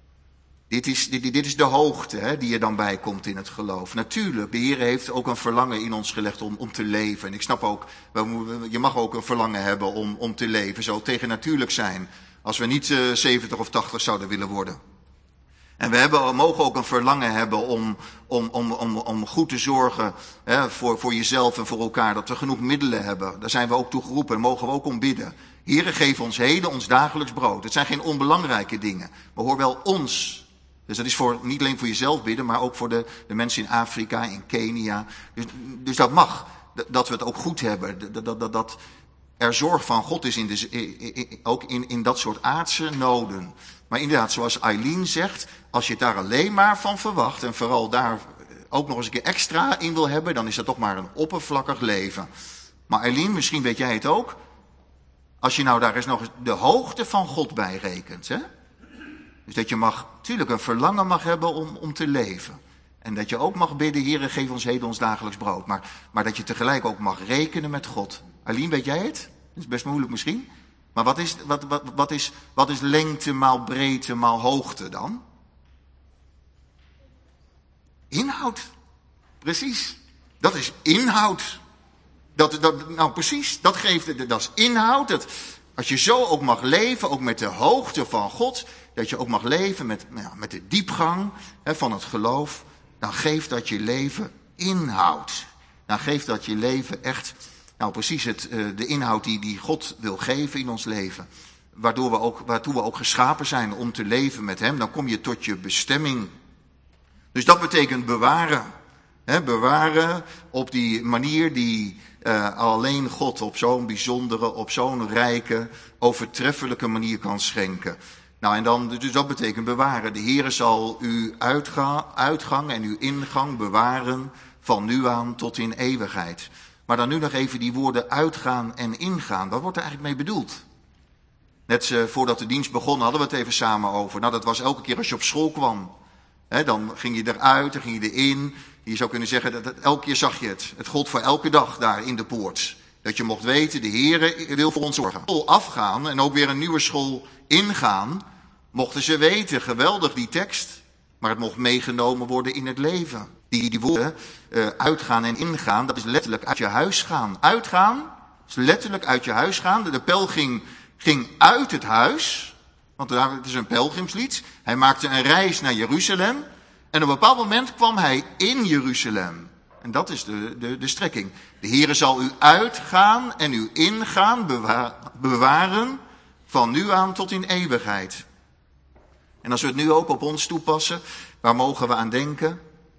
Dit is, dit, dit is de hoogte hè, die er dan bij komt in het geloof. Natuurlijk, de Heer heeft ook een verlangen in ons gelegd om, om te leven. En ik snap ook, je mag ook een verlangen hebben om, om te leven. Zou tegennatuurlijk zijn als we niet uh, zeventig of tachtig zouden willen worden. En we hebben, mogen ook een verlangen hebben om, om, om, om, om goed te zorgen hè, voor, voor jezelf en voor elkaar. Dat we genoeg middelen hebben. Daar zijn we ook toe geroepen en mogen we ook om bidden. Heere, geef ons heden ons dagelijks brood. Het zijn geen onbelangrijke dingen. Maar hoor wel ons. Dus dat is voor, niet alleen voor jezelf bidden, maar ook voor de, de mensen in Afrika, in Kenia. Dus, dus dat mag, dat we het ook goed hebben. Dat, dat, dat, dat er zorg van God is, in de, ook in, in dat soort aardse noden. Maar inderdaad, zoals Eileen zegt, als je het daar alleen maar van verwacht, en vooral daar ook nog eens een keer extra in wil hebben, dan is dat toch maar een oppervlakkig leven. Maar Eileen, misschien weet jij het ook, als je nou daar eens nog eens de hoogte van God bij rekent, hè? Dus dat je mag, natuurlijk een verlangen mag hebben om, om te leven. En dat je ook mag bidden, Heere, geef ons heden ons dagelijks brood. Maar, maar dat je tegelijk ook mag rekenen met God. Aline, weet jij het? Dat is best moeilijk misschien. Maar wat is, wat, wat, wat is, wat is lengte maal breedte maal hoogte dan? Inhoud. Precies. Dat is inhoud. Dat, dat, nou precies, dat geeft, dat is inhoud. Dat, als je zo ook mag leven, ook met de hoogte van God, dat je ook mag leven met, ja, met de diepgang hè, van het geloof, dan geeft dat je leven inhoud. Dan geeft dat je leven echt, nou precies het, uh, de inhoud die, die God wil geven in ons leven. Waardoor we ook, waartoe we ook geschapen zijn om te leven met hem. Dan kom je tot je bestemming. Dus dat betekent bewaren. Hè, bewaren op die manier die uh, alleen God op zo'n bijzondere, op zo'n rijke, overtreffelijke manier kan schenken. Nou en dan, dus dat betekent bewaren. De Heere zal uw uitga, uitgang en uw ingang bewaren van nu aan tot in eeuwigheid. Maar dan nu nog even die woorden uitgaan en ingaan. Wat wordt er eigenlijk mee bedoeld? Net uh, voordat de dienst begon hadden we het even samen over. Nou, dat was elke keer als je op school kwam. Hè, dan ging je eruit, dan ging je erin. Je zou kunnen zeggen, dat, dat elke keer zag je het. Het gold voor elke dag daar in de poort. Dat je mocht weten, de Heere wil voor ons zorgen. School afgaan en ook weer een nieuwe school ingaan. Mochten ze weten, geweldig die tekst. Maar het mocht meegenomen worden in het leven. Die, die woorden, uh, uitgaan en ingaan, dat is letterlijk uit je huis gaan. Uitgaan is letterlijk uit je huis gaan. De pelgrim ging uit het huis. Want het is een pelgrimslied. Hij maakte een reis naar Jeruzalem. En op een bepaald moment kwam hij in Jeruzalem. En dat is de, de, de strekking. De Heere zal u uitgaan en u ingaan bewa- bewaren van nu aan tot in eeuwigheid. En als we het nu ook op ons toepassen, waar mogen we aan denken?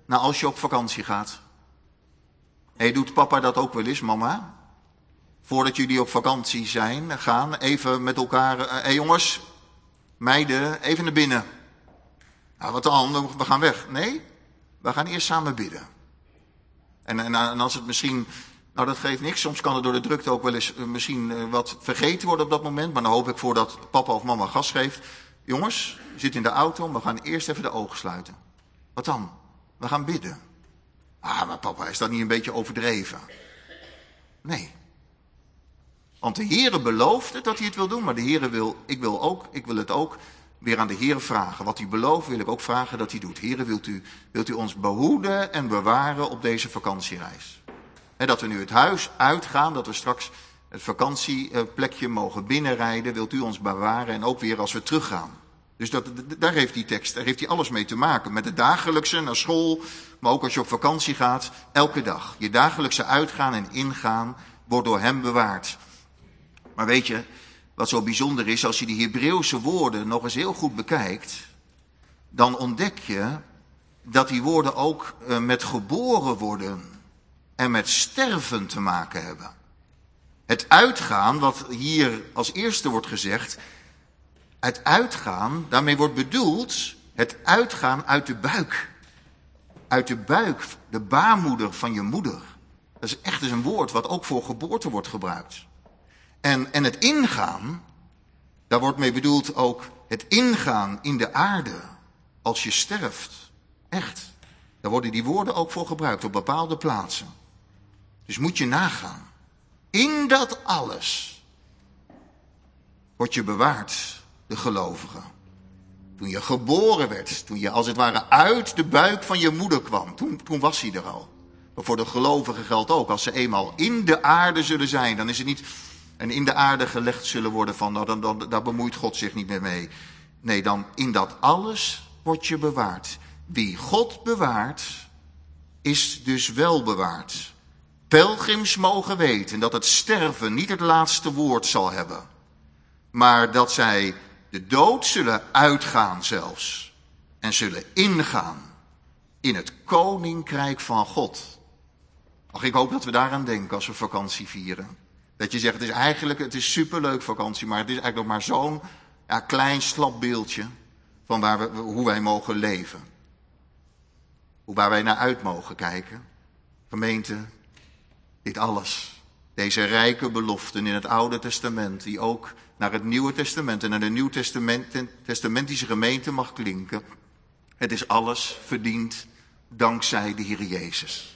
Nou, als je op vakantie gaat. Hey, doet papa dat ook wel eens, mama? Voordat jullie op vakantie zijn, gaan, even met elkaar. Hé uh, hey jongens, meiden, even naar binnen. Nou, wat dan? We gaan weg. Nee, we gaan eerst samen bidden. En, en, en als het misschien, nou dat geeft niks. Soms kan het door de drukte ook wel eens uh, misschien uh, wat vergeten worden op dat moment. Maar dan hoop ik voordat papa of mama gas geeft. Jongens, we zitten in de auto, we gaan eerst even de ogen sluiten. Wat dan? We gaan bidden. Ah, maar papa, is dat niet een beetje overdreven? Nee. Want de Heere belooft dat hij het wil doen, maar de Heere wil, ik wil ook, ik wil het ook weer aan de Heere vragen. Wat hij belooft wil ik ook vragen dat hij doet. Heere, wilt u, wilt u ons behoeden en bewaren op deze vakantiereis? He, dat we nu het huis uitgaan, dat we straks het vakantieplekje mogen binnenrijden, wilt u ons bewaren en ook weer als we teruggaan. Dus dat, daar heeft die tekst, daar heeft hij alles mee te maken. Met het dagelijkse, naar school, maar ook als je op vakantie gaat, elke dag. Je dagelijkse uitgaan en ingaan wordt door hem bewaard. Maar weet je, wat zo bijzonder is, als je die Hebreeuwse woorden nog eens heel goed bekijkt, dan ontdek je dat die woorden ook uh, met geboren worden en met sterven te maken hebben. Het uitgaan, wat hier als eerste wordt gezegd, het uitgaan, daarmee wordt bedoeld het uitgaan uit de buik. Uit de buik, de baarmoeder van je moeder. Dat is echt eens een woord wat ook voor geboorte wordt gebruikt. En, en het ingaan, daar wordt mee bedoeld ook het ingaan in de aarde als je sterft. Echt. Daar worden die woorden ook voor gebruikt op bepaalde plaatsen. Dus moet je nagaan. In dat alles wordt je bewaard, de gelovige. Toen je geboren werd, toen je als het ware uit de buik van je moeder kwam, toen, toen was hij er al. Maar voor de gelovigen geldt ook, als ze eenmaal in de aarde zullen zijn, dan is het niet, en in de aarde gelegd zullen worden van, nou, dan, dan, daar bemoeit God zich niet meer mee. Nee, dan in dat alles wordt je bewaard. Wie God bewaart, is dus wel bewaard. Pelgrims mogen weten dat het sterven niet het laatste woord zal hebben. Maar dat zij de dood zullen uitgaan zelfs. En zullen ingaan in het koninkrijk van God. Ach, ik hoop dat we daaraan denken als we vakantie vieren. Dat je zegt, het is eigenlijk, het is superleuk vakantie, maar het is eigenlijk nog maar zo'n ja, klein slap beeldje van waar we, hoe wij mogen leven. Hoe waar wij naar uit mogen kijken. Gemeente, dit alles, deze rijke beloften in het Oude Testament, die ook naar het Nieuwe Testament en naar de Nieuw-testamentische gemeente mag klinken. Het is alles verdiend dankzij de Heer Jezus.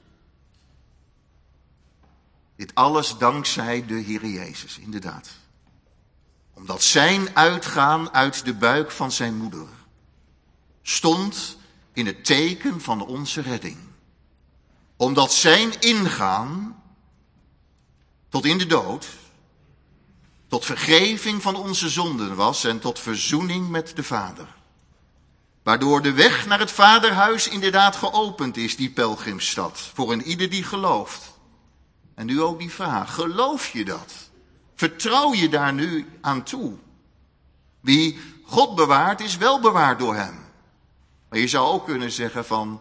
Dit alles dankzij de Heer Jezus, inderdaad. Omdat zijn uitgaan uit de buik van zijn moeder stond in het teken van onze redding. Omdat zijn ingaan tot in de dood, tot vergeving van onze zonden was en tot verzoening met de Vader. Waardoor de weg naar het Vaderhuis inderdaad geopend is, die pelgrimsstad, voor een ieder die gelooft. En nu ook die vraag, geloof je dat? Vertrouw je daar nu aan toe? Wie God bewaart, is wel bewaard door hem. Maar je zou ook kunnen zeggen van,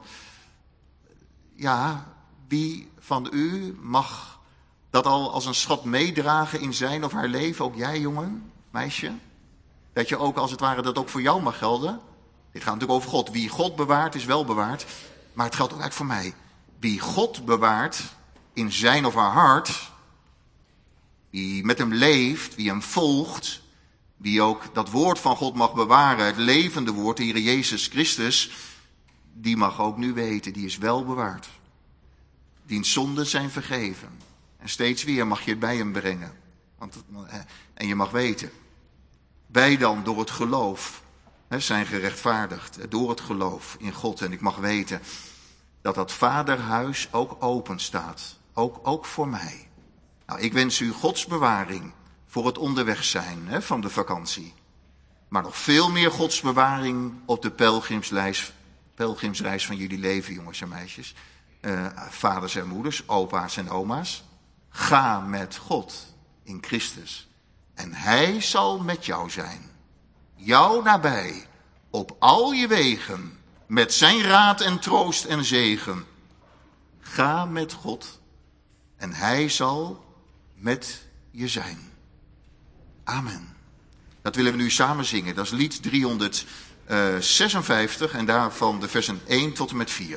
ja, wie van u mag dat al als een schat meedragen in zijn of haar leven, ook jij jongen, meisje? Dat je ook als het ware dat ook voor jou mag gelden? Dit gaat natuurlijk over God. Wie God bewaart, is wel bewaard. Maar het geldt ook eigenlijk voor mij. Wie God bewaart in zijn of haar hart, wie met hem leeft, wie hem volgt, wie ook dat woord van God mag bewaren, het levende woord, de Heer Jezus Christus, die mag ook nu weten, die is wel bewaard. Diens zonden zijn vergeven. En steeds weer mag je het bij hem brengen. Want, en je mag weten, wij dan door het geloof hè, zijn gerechtvaardigd. Door het geloof in God. En ik mag weten dat dat vaderhuis ook open staat. Ook, ook voor mij. Nou, ik wens u Gods bewaring voor het onderweg zijn hè, van de vakantie. Maar nog veel meer Gods bewaring op de pelgrimsreis, pelgrimsreis van jullie leven, jongens en meisjes. Uh, vaders en moeders, opa's en oma's. Ga met God in Christus. En hij zal met jou zijn. Jou nabij, op al je wegen, met zijn raad en troost en zegen. Ga met God en hij zal met je zijn. Amen. Dat willen we nu samen zingen. Dat is lied driehonderdzesenvijftig en daarvan de versen één tot en met vier.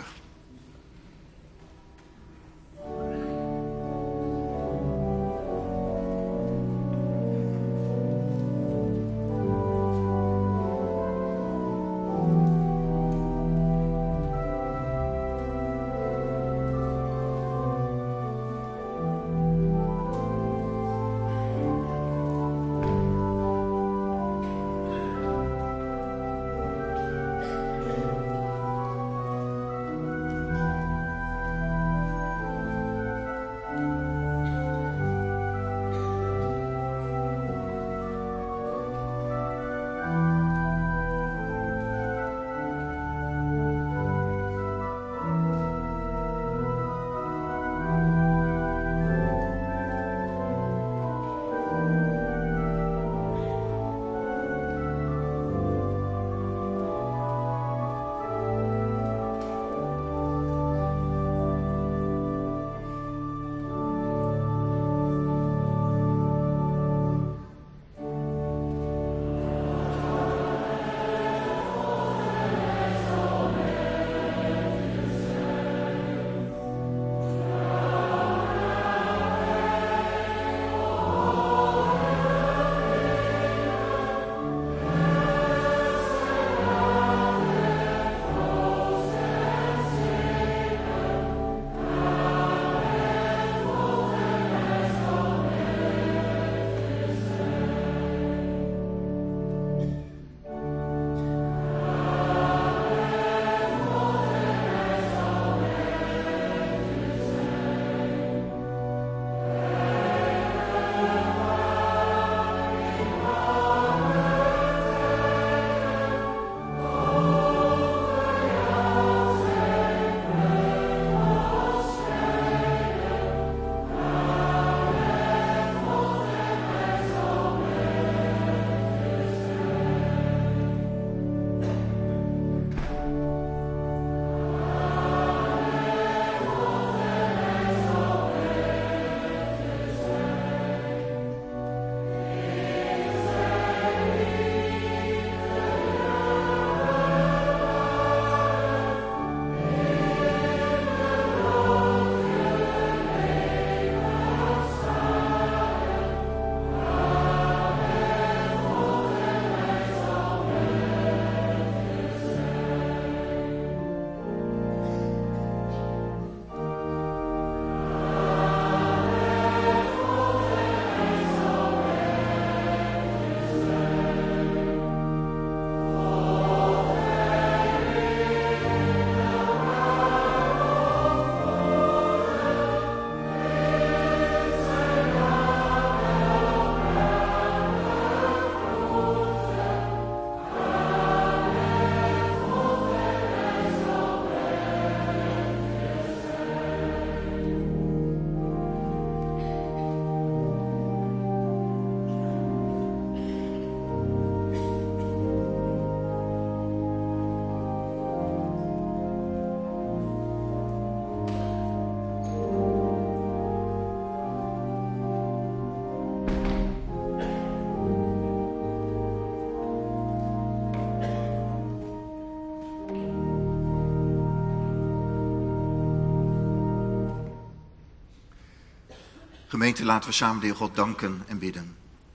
Gemeente, laten we samen de Heer God danken en bidden.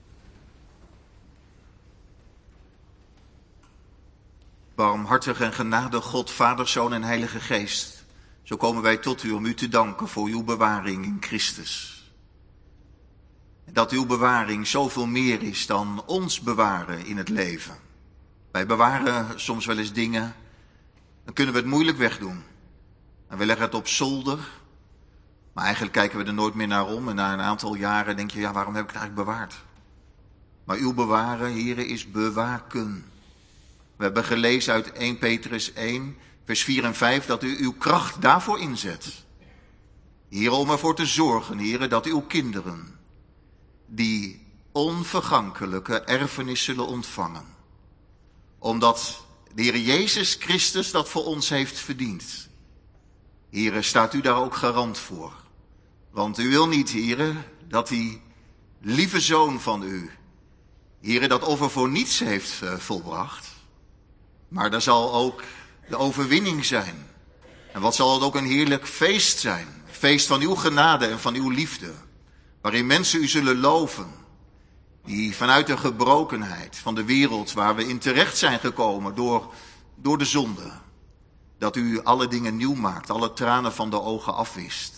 Barmhartige en genadige God, Vader, Zoon en Heilige Geest. Zo komen wij tot u om u te danken voor uw bewaring in Christus. Dat uw bewaring zoveel meer is dan ons bewaren in het leven. Wij bewaren soms wel eens dingen, dan kunnen we het moeilijk wegdoen. En we leggen het op zolder. Maar eigenlijk kijken we er nooit meer naar om. En na een aantal jaren denk je, ja, waarom heb ik het eigenlijk bewaard? Maar uw bewaren, Heere, is bewaken. We hebben gelezen uit eerste Petrus één, vers vier en vijf, dat u uw kracht daarvoor inzet. Heere, om ervoor te zorgen, Heere, dat uw kinderen die onvergankelijke erfenis zullen ontvangen. Omdat de Heer Jezus Christus dat voor ons heeft verdiend. Heere, staat u daar ook garant voor? Want u wil niet, Heere, dat die lieve zoon van u, Heere, dat offer voor niets heeft uh, volbracht. Maar daar zal ook de overwinning zijn. En wat zal het ook een heerlijk feest zijn. Een feest van uw genade en van uw liefde. Waarin mensen u zullen loven. Die vanuit de gebrokenheid van de wereld waar we in terecht zijn gekomen door, door de zonde. Dat u alle dingen nieuw maakt, alle tranen van de ogen afwist.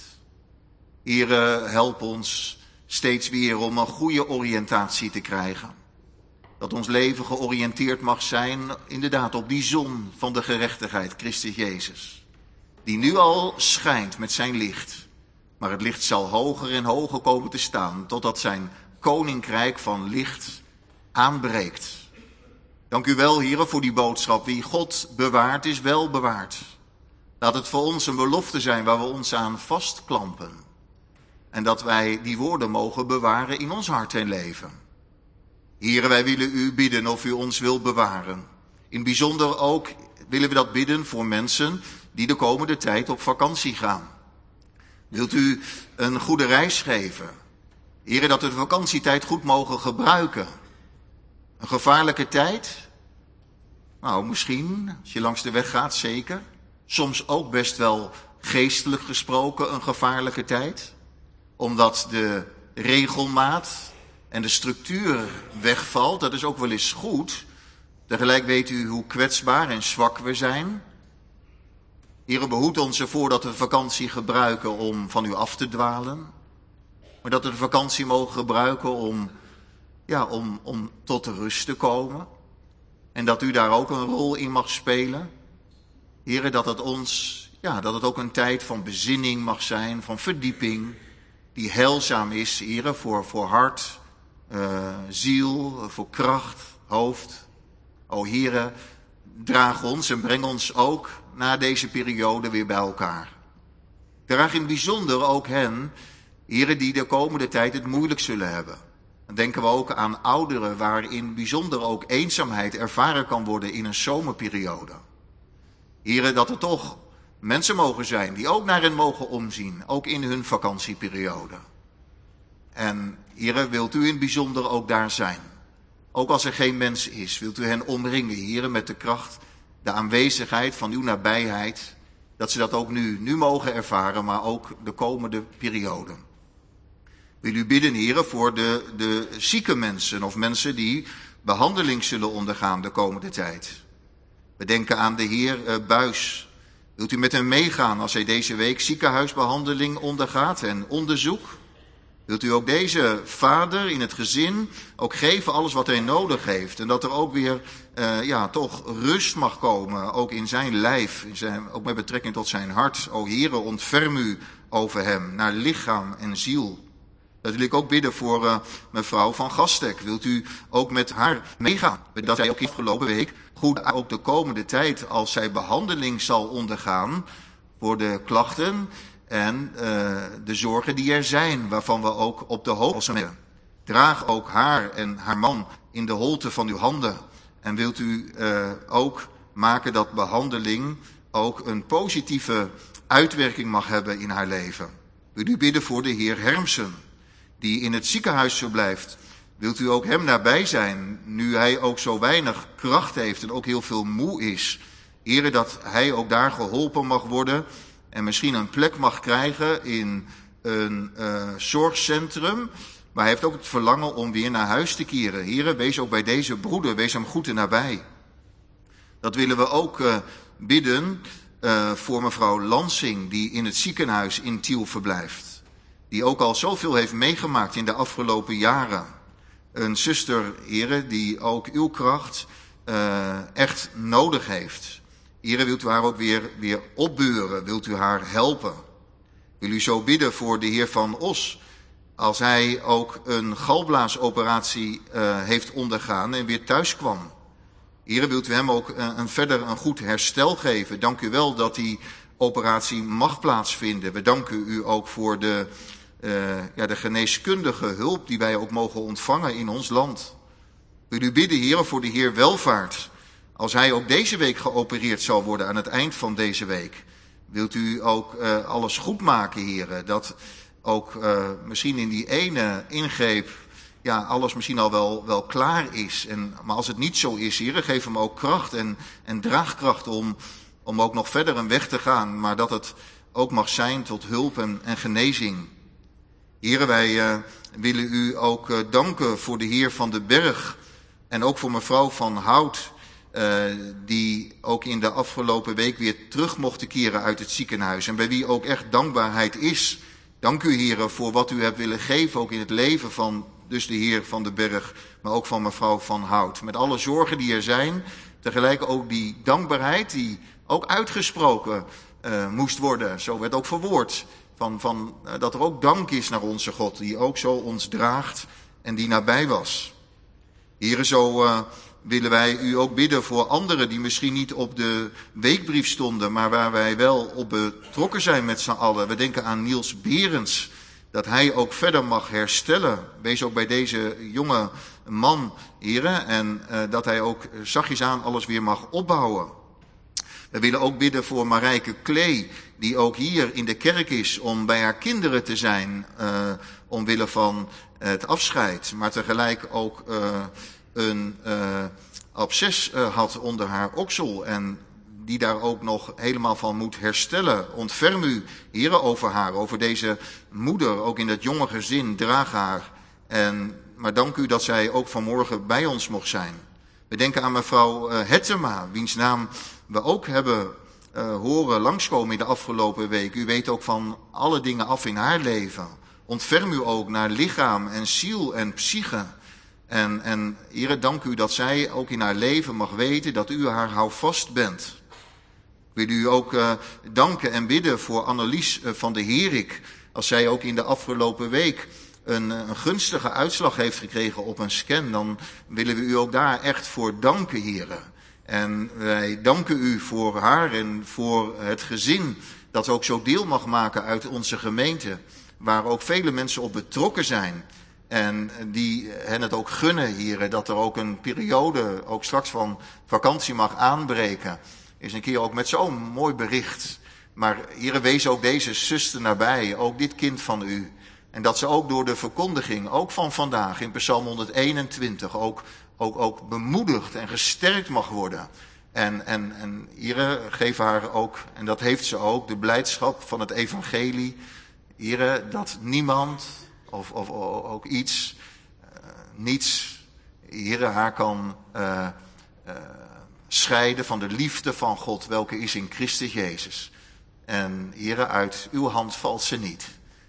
Heere, help ons steeds weer om een goede oriëntatie te krijgen. Dat ons leven georiënteerd mag zijn, inderdaad, op die zon van de gerechtigheid, Christus Jezus. Die nu al schijnt met zijn licht. Maar het licht zal hoger en hoger komen te staan, totdat zijn koninkrijk van licht aanbreekt. Dank u wel, Heere, voor die boodschap. Wie God bewaart, is wel bewaard. Laat het voor ons een belofte zijn waar we ons aan vastklampen. En dat wij die woorden mogen bewaren in ons hart en leven. Heere, wij willen u bidden of u ons wilt bewaren. In het bijzonder ook willen we dat bidden voor mensen die de komende tijd op vakantie gaan. Wilt u een goede reis geven? Heere, dat we de vakantietijd goed mogen gebruiken. Een gevaarlijke tijd? Nou, misschien, als je langs de weg gaat, zeker. Soms ook best wel geestelijk gesproken een gevaarlijke tijd. Omdat de regelmaat en de structuur wegvalt. Dat is ook wel eens goed. Tegelijk weet u hoe kwetsbaar en zwak we zijn. Heere, behoed ons ervoor dat we vakantie gebruiken om van u af te dwalen. Maar dat we de vakantie mogen gebruiken om, ja, om, om tot de rust te komen. En dat u daar ook een rol in mag spelen. Heere, dat het ons, ja, dat het ook een tijd van bezinning mag zijn, van verdieping. Die heilzaam is, Heere, voor, voor hart, uh, ziel, voor kracht, hoofd. O Heere, draag ons en breng ons ook na deze periode weer bij elkaar. Draag in het bijzonder ook hen, Heere, die de komende tijd het moeilijk zullen hebben. Dan denken we ook aan ouderen waarin bijzonder ook eenzaamheid ervaren kan worden in een zomerperiode. Heere, dat er toch mensen mogen zijn die ook naar hen mogen omzien, ook in hun vakantieperiode. En Heere, wilt u in het bijzonder ook daar zijn? Ook als er geen mens is, wilt u hen omringen, Heere, met de kracht, de aanwezigheid van uw nabijheid, dat ze dat ook nu, nu mogen ervaren, maar ook de komende periode. Wil u bidden, Heere, voor de, de zieke mensen of mensen die behandeling zullen ondergaan de komende tijd. We denken aan de heer uh, Buis. Wilt u met hem meegaan als hij deze week ziekenhuisbehandeling ondergaat en onderzoek? Wilt u ook deze vader in het gezin ook geven alles wat hij nodig heeft? En dat er ook weer uh, ja, toch rust mag komen, ook in zijn lijf, in zijn, ook met betrekking tot zijn hart. O Heere, ontferm u over hem, naar lichaam en ziel. Dat wil ik ook bidden voor uh, mevrouw van Gastek. Wilt u ook met haar meegaan? Dat zij ook afgelopen week goed ook de komende tijd, als zij behandeling zal ondergaan voor de klachten en uh, de zorgen die er zijn, waarvan we ook op de hoogte zijn. Draag ook haar en haar man in de holte van uw handen. En wilt u uh, ook maken dat behandeling ook een positieve uitwerking mag hebben in haar leven. Wil u bidden voor de heer Hermsen, die in het ziekenhuis verblijft. Wilt u ook hem nabij zijn, nu hij ook zo weinig kracht heeft en ook heel veel moe is. Heere, dat hij ook daar geholpen mag worden en misschien een plek mag krijgen in een uh, zorgcentrum. Maar hij heeft ook het verlangen om weer naar huis te keren. Heere, wees ook bij deze broeder, wees hem goed en nabij. Dat willen we ook uh, bidden uh, voor mevrouw Lansing, die in het ziekenhuis in Tiel verblijft. Die ook al zoveel heeft meegemaakt in de afgelopen jaren. Een zuster, Heere, die ook uw kracht uh, echt nodig heeft. Heere, wilt u haar ook weer, weer opbeuren? Wilt u haar helpen? Wil u zo bidden voor de heer Van Os, als hij ook een galblaasoperatie uh, heeft ondergaan en weer thuis kwam. Heere, wilt u hem ook uh, een, verder een goed herstel geven? Dank u wel dat die operatie mag plaatsvinden. We danken u ook voor de, uh, ja, de geneeskundige hulp die wij ook mogen ontvangen in ons land. Wil u bidden, Heere, voor de heer Welvaart, als hij ook deze week geopereerd zal worden aan het eind van deze week, wilt u ook uh, alles goed maken, heren. Dat ook uh, misschien in die ene ingreep, ja, alles misschien al wel, wel klaar is. En, maar als het niet zo is, heren, geef hem ook kracht en, en draagkracht om, om ook nog verder een weg te gaan. Maar dat het ook mag zijn tot hulp en, en genezing. Heren, wij uh, willen u ook uh, danken voor de Heer van de Berg. En ook voor mevrouw Van Hout, uh, die ook in de afgelopen week weer terug mocht keren uit het ziekenhuis. En bij wie ook echt dankbaarheid is. Dank u, heren, voor wat u hebt willen geven, ook in het leven van dus de Heer van de Berg, maar ook van mevrouw Van Hout. Met alle zorgen die er zijn, tegelijk ook die dankbaarheid die ook uitgesproken uh, moest worden. Zo werd ook verwoord, van, van, uh, dat er ook dank is naar onze God, die ook zo ons draagt en die nabij was. Heren, zo uh, willen wij u ook bidden voor anderen die misschien niet op de weekbrief stonden, maar waar wij wel op betrokken zijn met z'n allen. We denken aan Niels Berends, dat hij ook verder mag herstellen. Wees ook bij deze jonge man, heren, en uh, dat hij ook zachtjes aan alles weer mag opbouwen. We willen ook bidden voor Marijke Klee, die ook hier in de kerk is om bij haar kinderen te zijn, uh, omwille van het afscheid, maar tegelijk ook uh, een uh, absces uh, had onder haar oksel en die daar ook nog helemaal van moet herstellen. Ontferm u, heren, over haar, over deze moeder, ook in dat jonge gezin, draag haar. En, maar dank u dat zij ook vanmorgen bij ons mocht zijn. We denken aan mevrouw uh, Hettema, wiens naam we ook hebben uh, horen langskomen in de afgelopen week. U weet ook van alle dingen af in haar leven. Ontferm u ook naar lichaam en ziel en psyche. En, en heren, dank u dat zij ook in haar leven mag weten dat u haar houvast bent. Ik wil u ook uh, danken en bidden voor Annelies uh, van de Herik. Als zij ook in de afgelopen week een, een gunstige uitslag heeft gekregen op een scan, dan willen we u ook daar echt voor danken, heren. En wij danken u voor haar en voor het gezin dat ook zo deel mag maken uit onze gemeente, waar ook vele mensen op betrokken zijn. En die hen het ook gunnen, heren, dat er ook een periode, ook straks van vakantie mag aanbreken. Is een keer ook met zo'n mooi bericht. Maar heren, wees ook deze zuster nabij, ook dit kind van u. En dat ze ook door de verkondiging, ook van vandaag in Psalm honderdeenentwintig, ook, ook, ook bemoedigd en gesterkt mag worden. En, en, en heren, geef haar ook, en dat heeft ze ook, de blijdschap van het evangelie. Heren, dat niemand of, of, of ook iets, uh, niets, heren, haar kan uh, uh, scheiden van de liefde van God, welke is in Christus Jezus. En heren, uit uw hand valt ze niet.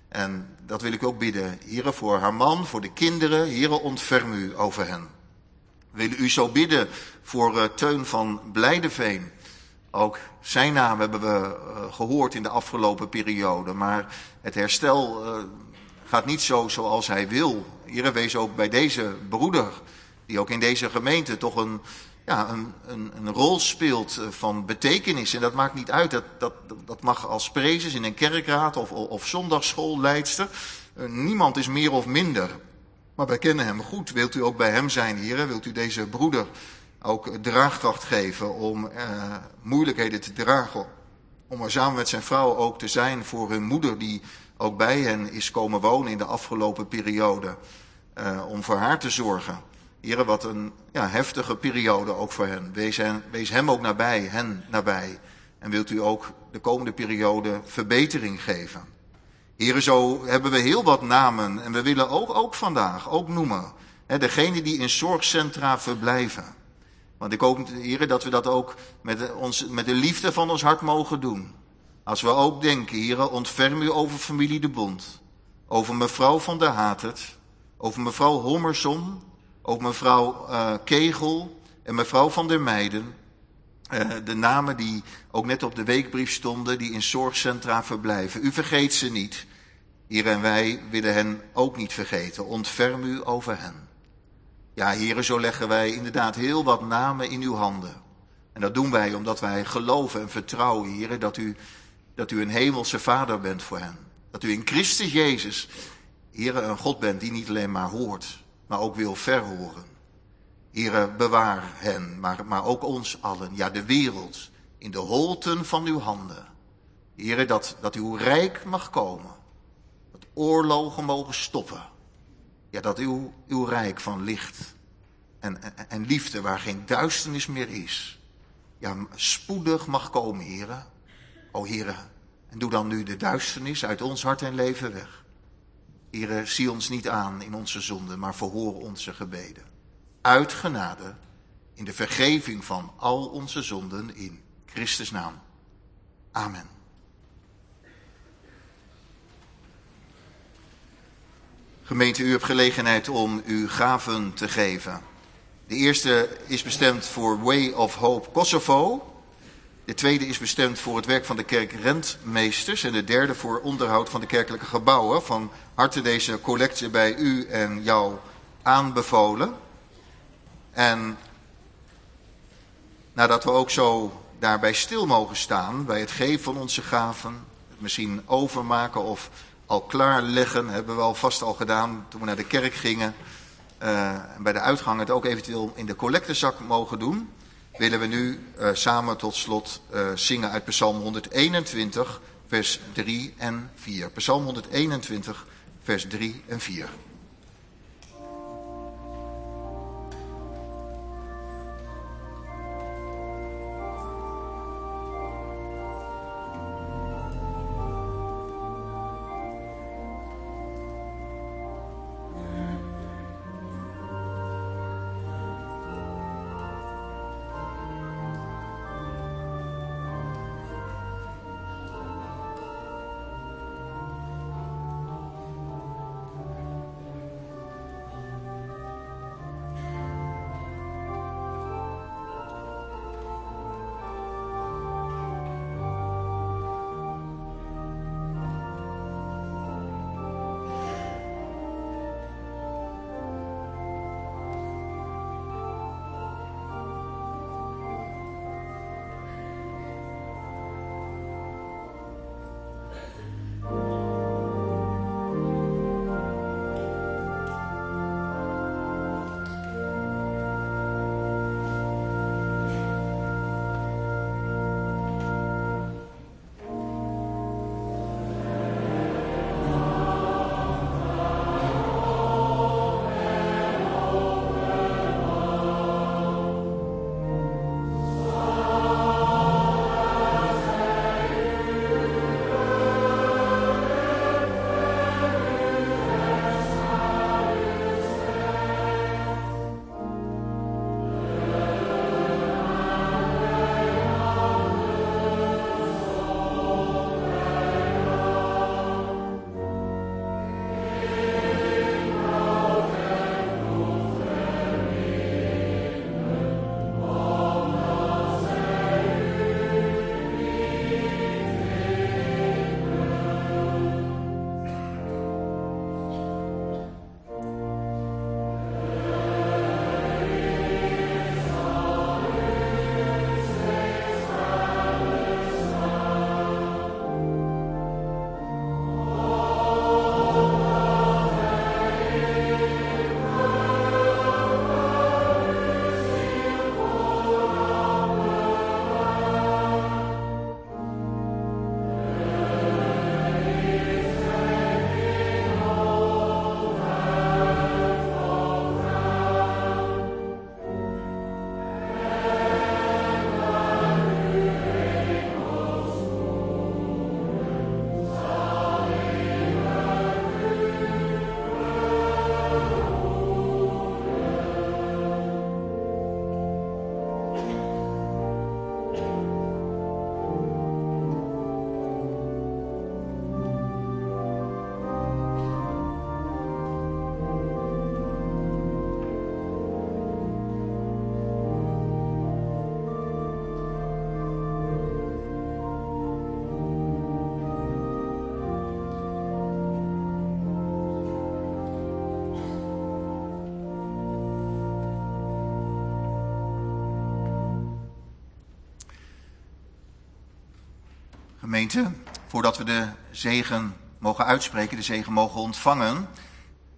En dat wil ik ook bidden, heren, voor haar man, voor de kinderen, heren, ontferm u over hen. We willen u zo bidden voor uh, Teun van Blijdeveen. Ook zijn naam hebben we uh, gehoord in de afgelopen periode, maar het herstel uh, gaat niet zo zoals hij wil. Heren, wees ook bij deze broeder, die ook in deze gemeente toch een, ja, een, een, een rol speelt van betekenis. En dat maakt niet uit, dat, dat, dat mag als prezes in een kerkraad of, of zondagsschoolleidster. Uh, niemand is meer of minder. Maar wij kennen hem goed. Wilt u ook bij hem zijn, heren? Wilt u deze broeder ook draagkracht geven om uh, moeilijkheden te dragen? Om er samen met zijn vrouw ook te zijn voor hun moeder, die ook bij hen is komen wonen in de afgelopen periode. Uh, om voor haar te zorgen. Heren, wat een ja, heftige periode ook voor hen. Wees, hen. wees hem ook nabij, hen nabij. En wilt u ook de komende periode verbetering geven. Heren, zo hebben we heel wat namen. En we willen ook, ook vandaag ook noemen. Hè, degene die in zorgcentra verblijven. Want ik hoop, heren, dat we dat ook met de, ons, met de liefde van ons hart mogen doen. Als we ook denken, heren, ontferm u over familie De Bond. Over mevrouw van der Hatert. Over mevrouw Hommerson. Over mevrouw uh, Kegel. En mevrouw van der Meijden. Uh, de namen die ook net op de weekbrief stonden, die in zorgcentra verblijven. U vergeet ze niet. Heren, en wij willen hen ook niet vergeten. Ontferm u over hen. Ja, heren, zo leggen wij inderdaad heel wat namen in uw handen. En dat doen wij omdat wij geloven en vertrouwen, heren, dat u, dat u een hemelse vader bent voor hen. Dat u in Christus Jezus, heren, een God bent die niet alleen maar hoort, maar ook wil verhoren. Heere, bewaar hen, maar, maar ook ons allen, ja de wereld, in de holten van uw handen. Heere, dat, dat uw rijk mag komen, dat oorlogen mogen stoppen. Ja, dat uw, uw rijk van licht en, en, en liefde, waar geen duisternis meer is, ja, spoedig mag komen, Heere. O Heere, en doe dan nu de duisternis uit ons hart en leven weg. Heere, zie ons niet aan in onze zonden, maar verhoor onze gebeden. Uit genade, in de vergeving van al onze zonden, in Christus' naam. Amen. Gemeente, u hebt gelegenheid om uw gaven te geven. De eerste is bestemd voor Way of Hope Kosovo. De tweede is bestemd voor het werk van de kerk Rentmeesters. En de derde voor onderhoud van de kerkelijke gebouwen. Van harte deze collectie bij u en jou aanbevolen. En nadat we ook zo daarbij stil mogen staan bij het geven van onze gaven, het misschien overmaken of al klaarleggen, hebben we al vast al gedaan toen we naar de kerk gingen. Uh, en bij de uitgang het ook eventueel in de collectezak mogen doen, willen we nu uh, samen tot slot uh, zingen uit Psalm honderdeenentwintig, vers drie en vier. Psalm honderdeenentwintig, vers drie en vier. Gemeente, voordat we de zegen mogen uitspreken, de zegen mogen ontvangen,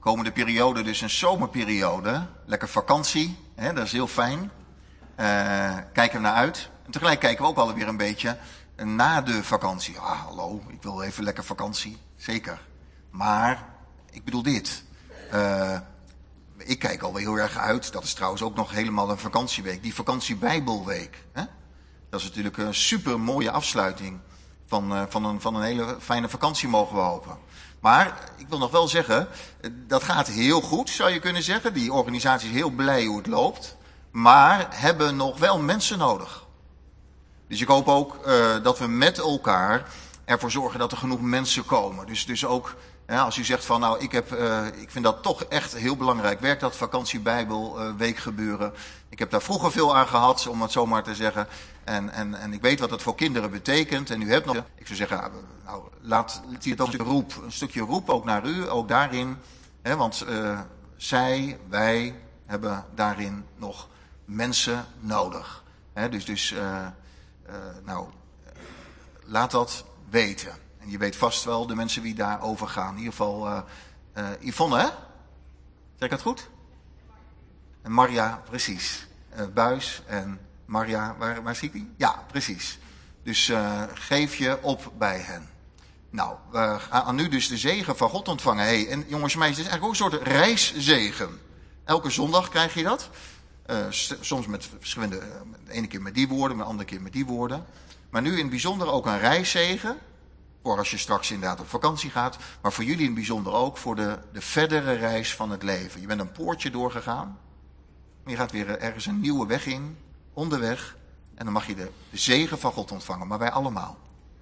komende periode dus een zomerperiode. Lekker vakantie, hè, dat is heel fijn. Uh, kijken we naar uit. En tegelijk kijken we ook alweer een beetje na de vakantie. Ah, hallo, ik wil even lekker vakantie. Zeker. Maar, ik bedoel dit. Uh, ik kijk alweer heel erg uit. Dat is trouwens ook nog helemaal een vakantieweek. Die vakantiebijbelweek. Hè? Dat is natuurlijk een super mooie afsluiting van, uh, van, een, van een hele fijne vakantie, mogen we hopen. Maar ik wil nog wel zeggen, dat gaat heel goed, zou je kunnen zeggen. Die organisatie is heel blij hoe het loopt. Maar hebben nog wel mensen nodig. Dus ik hoop ook uh, dat we met elkaar ervoor zorgen dat er genoeg mensen komen. Dus, dus ook ja, als u zegt van nou, ik, heb, uh, ik vind dat toch echt heel belangrijk. Werk dat vakantiebijbelweek uh, gebeuren. Ik heb daar vroeger veel aan gehad, om het zo maar te zeggen. En, en, en ik weet wat het voor kinderen betekent. En u hebt nog, ik zou zeggen, nou, laat het ook een roep, een stukje roep ook naar u, ook daarin. Hè, want uh, zij, wij hebben daarin nog mensen nodig. Hè, dus dus uh, uh, nou, laat dat weten. En je weet vast wel de mensen die daarover gaan. In ieder geval uh, uh, Yvonne, hè? Zeg ik dat goed? En Maria, precies. Uh, Buis en Maria, waar, waar zie ik die? Ja, precies. Dus uh, geef je op bij hen. Nou, we gaan nu dus de zegen van God ontvangen. Hey, en jongens en meisjes, het is eigenlijk ook een soort reiszegen. Elke zondag krijg je dat. Uh, soms met verschillende, uh, de ene keer met die woorden, de andere keer met die woorden. Maar nu in het bijzonder ook een reiszegen. Voor als je straks inderdaad op vakantie gaat. Maar voor jullie in het bijzonder ook voor de, de verdere reis van het leven. Je bent een poortje doorgegaan. Maar je gaat weer ergens een nieuwe weg in. Onderweg. En dan mag je de, de zegen van God ontvangen. Maar wij allemaal.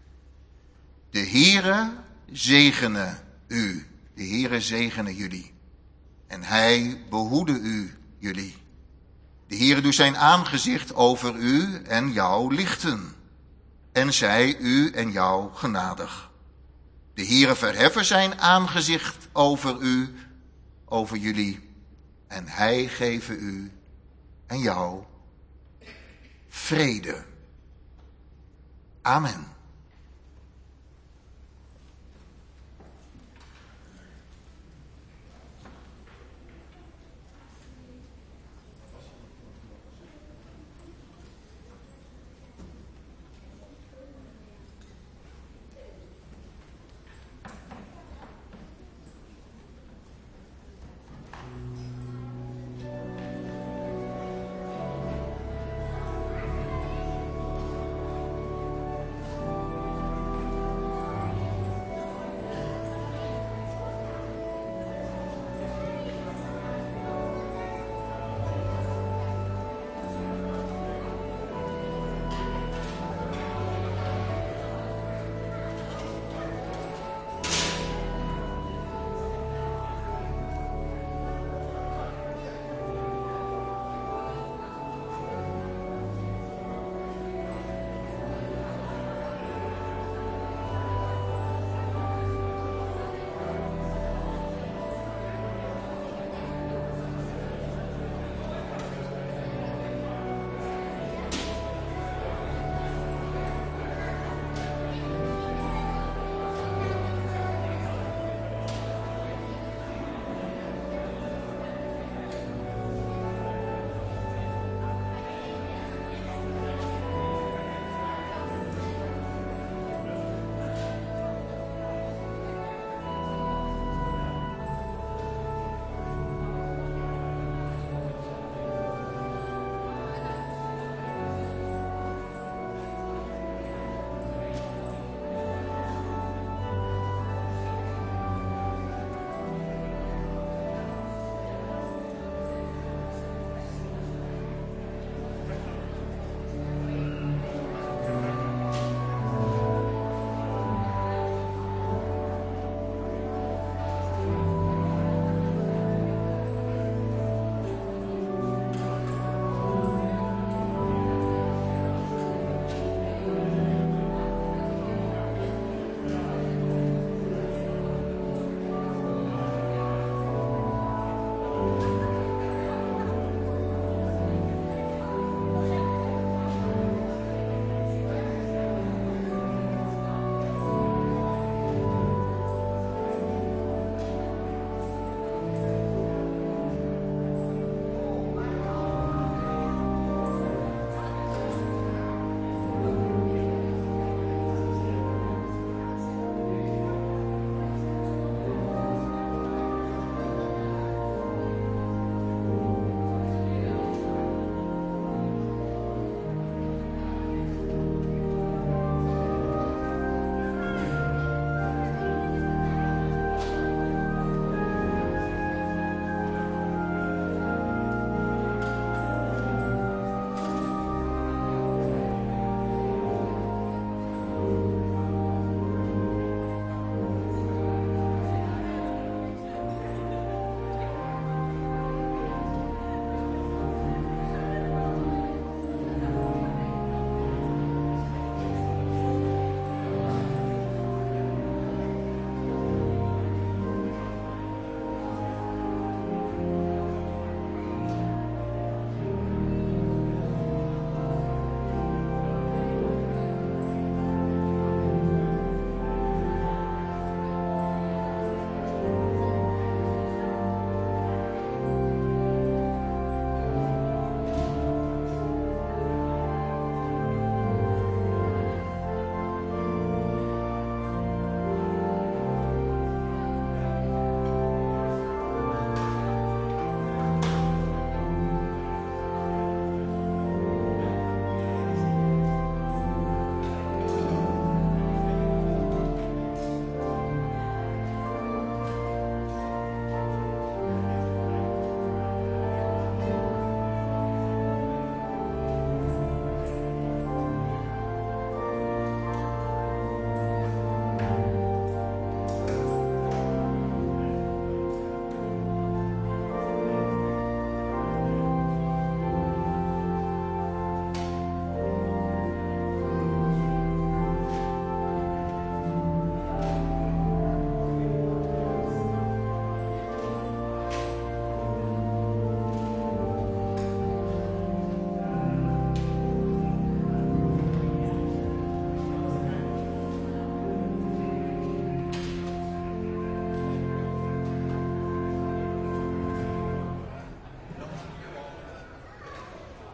De Heere zegene u. De Heere zegene jullie. En hij behoede u, jullie. De Heere doet zijn aangezicht over u en jou lichten. En zij u en jou genadig. De Heere verheffen zijn aangezicht over u, over jullie. En hij geven u en jou vrede. Amen.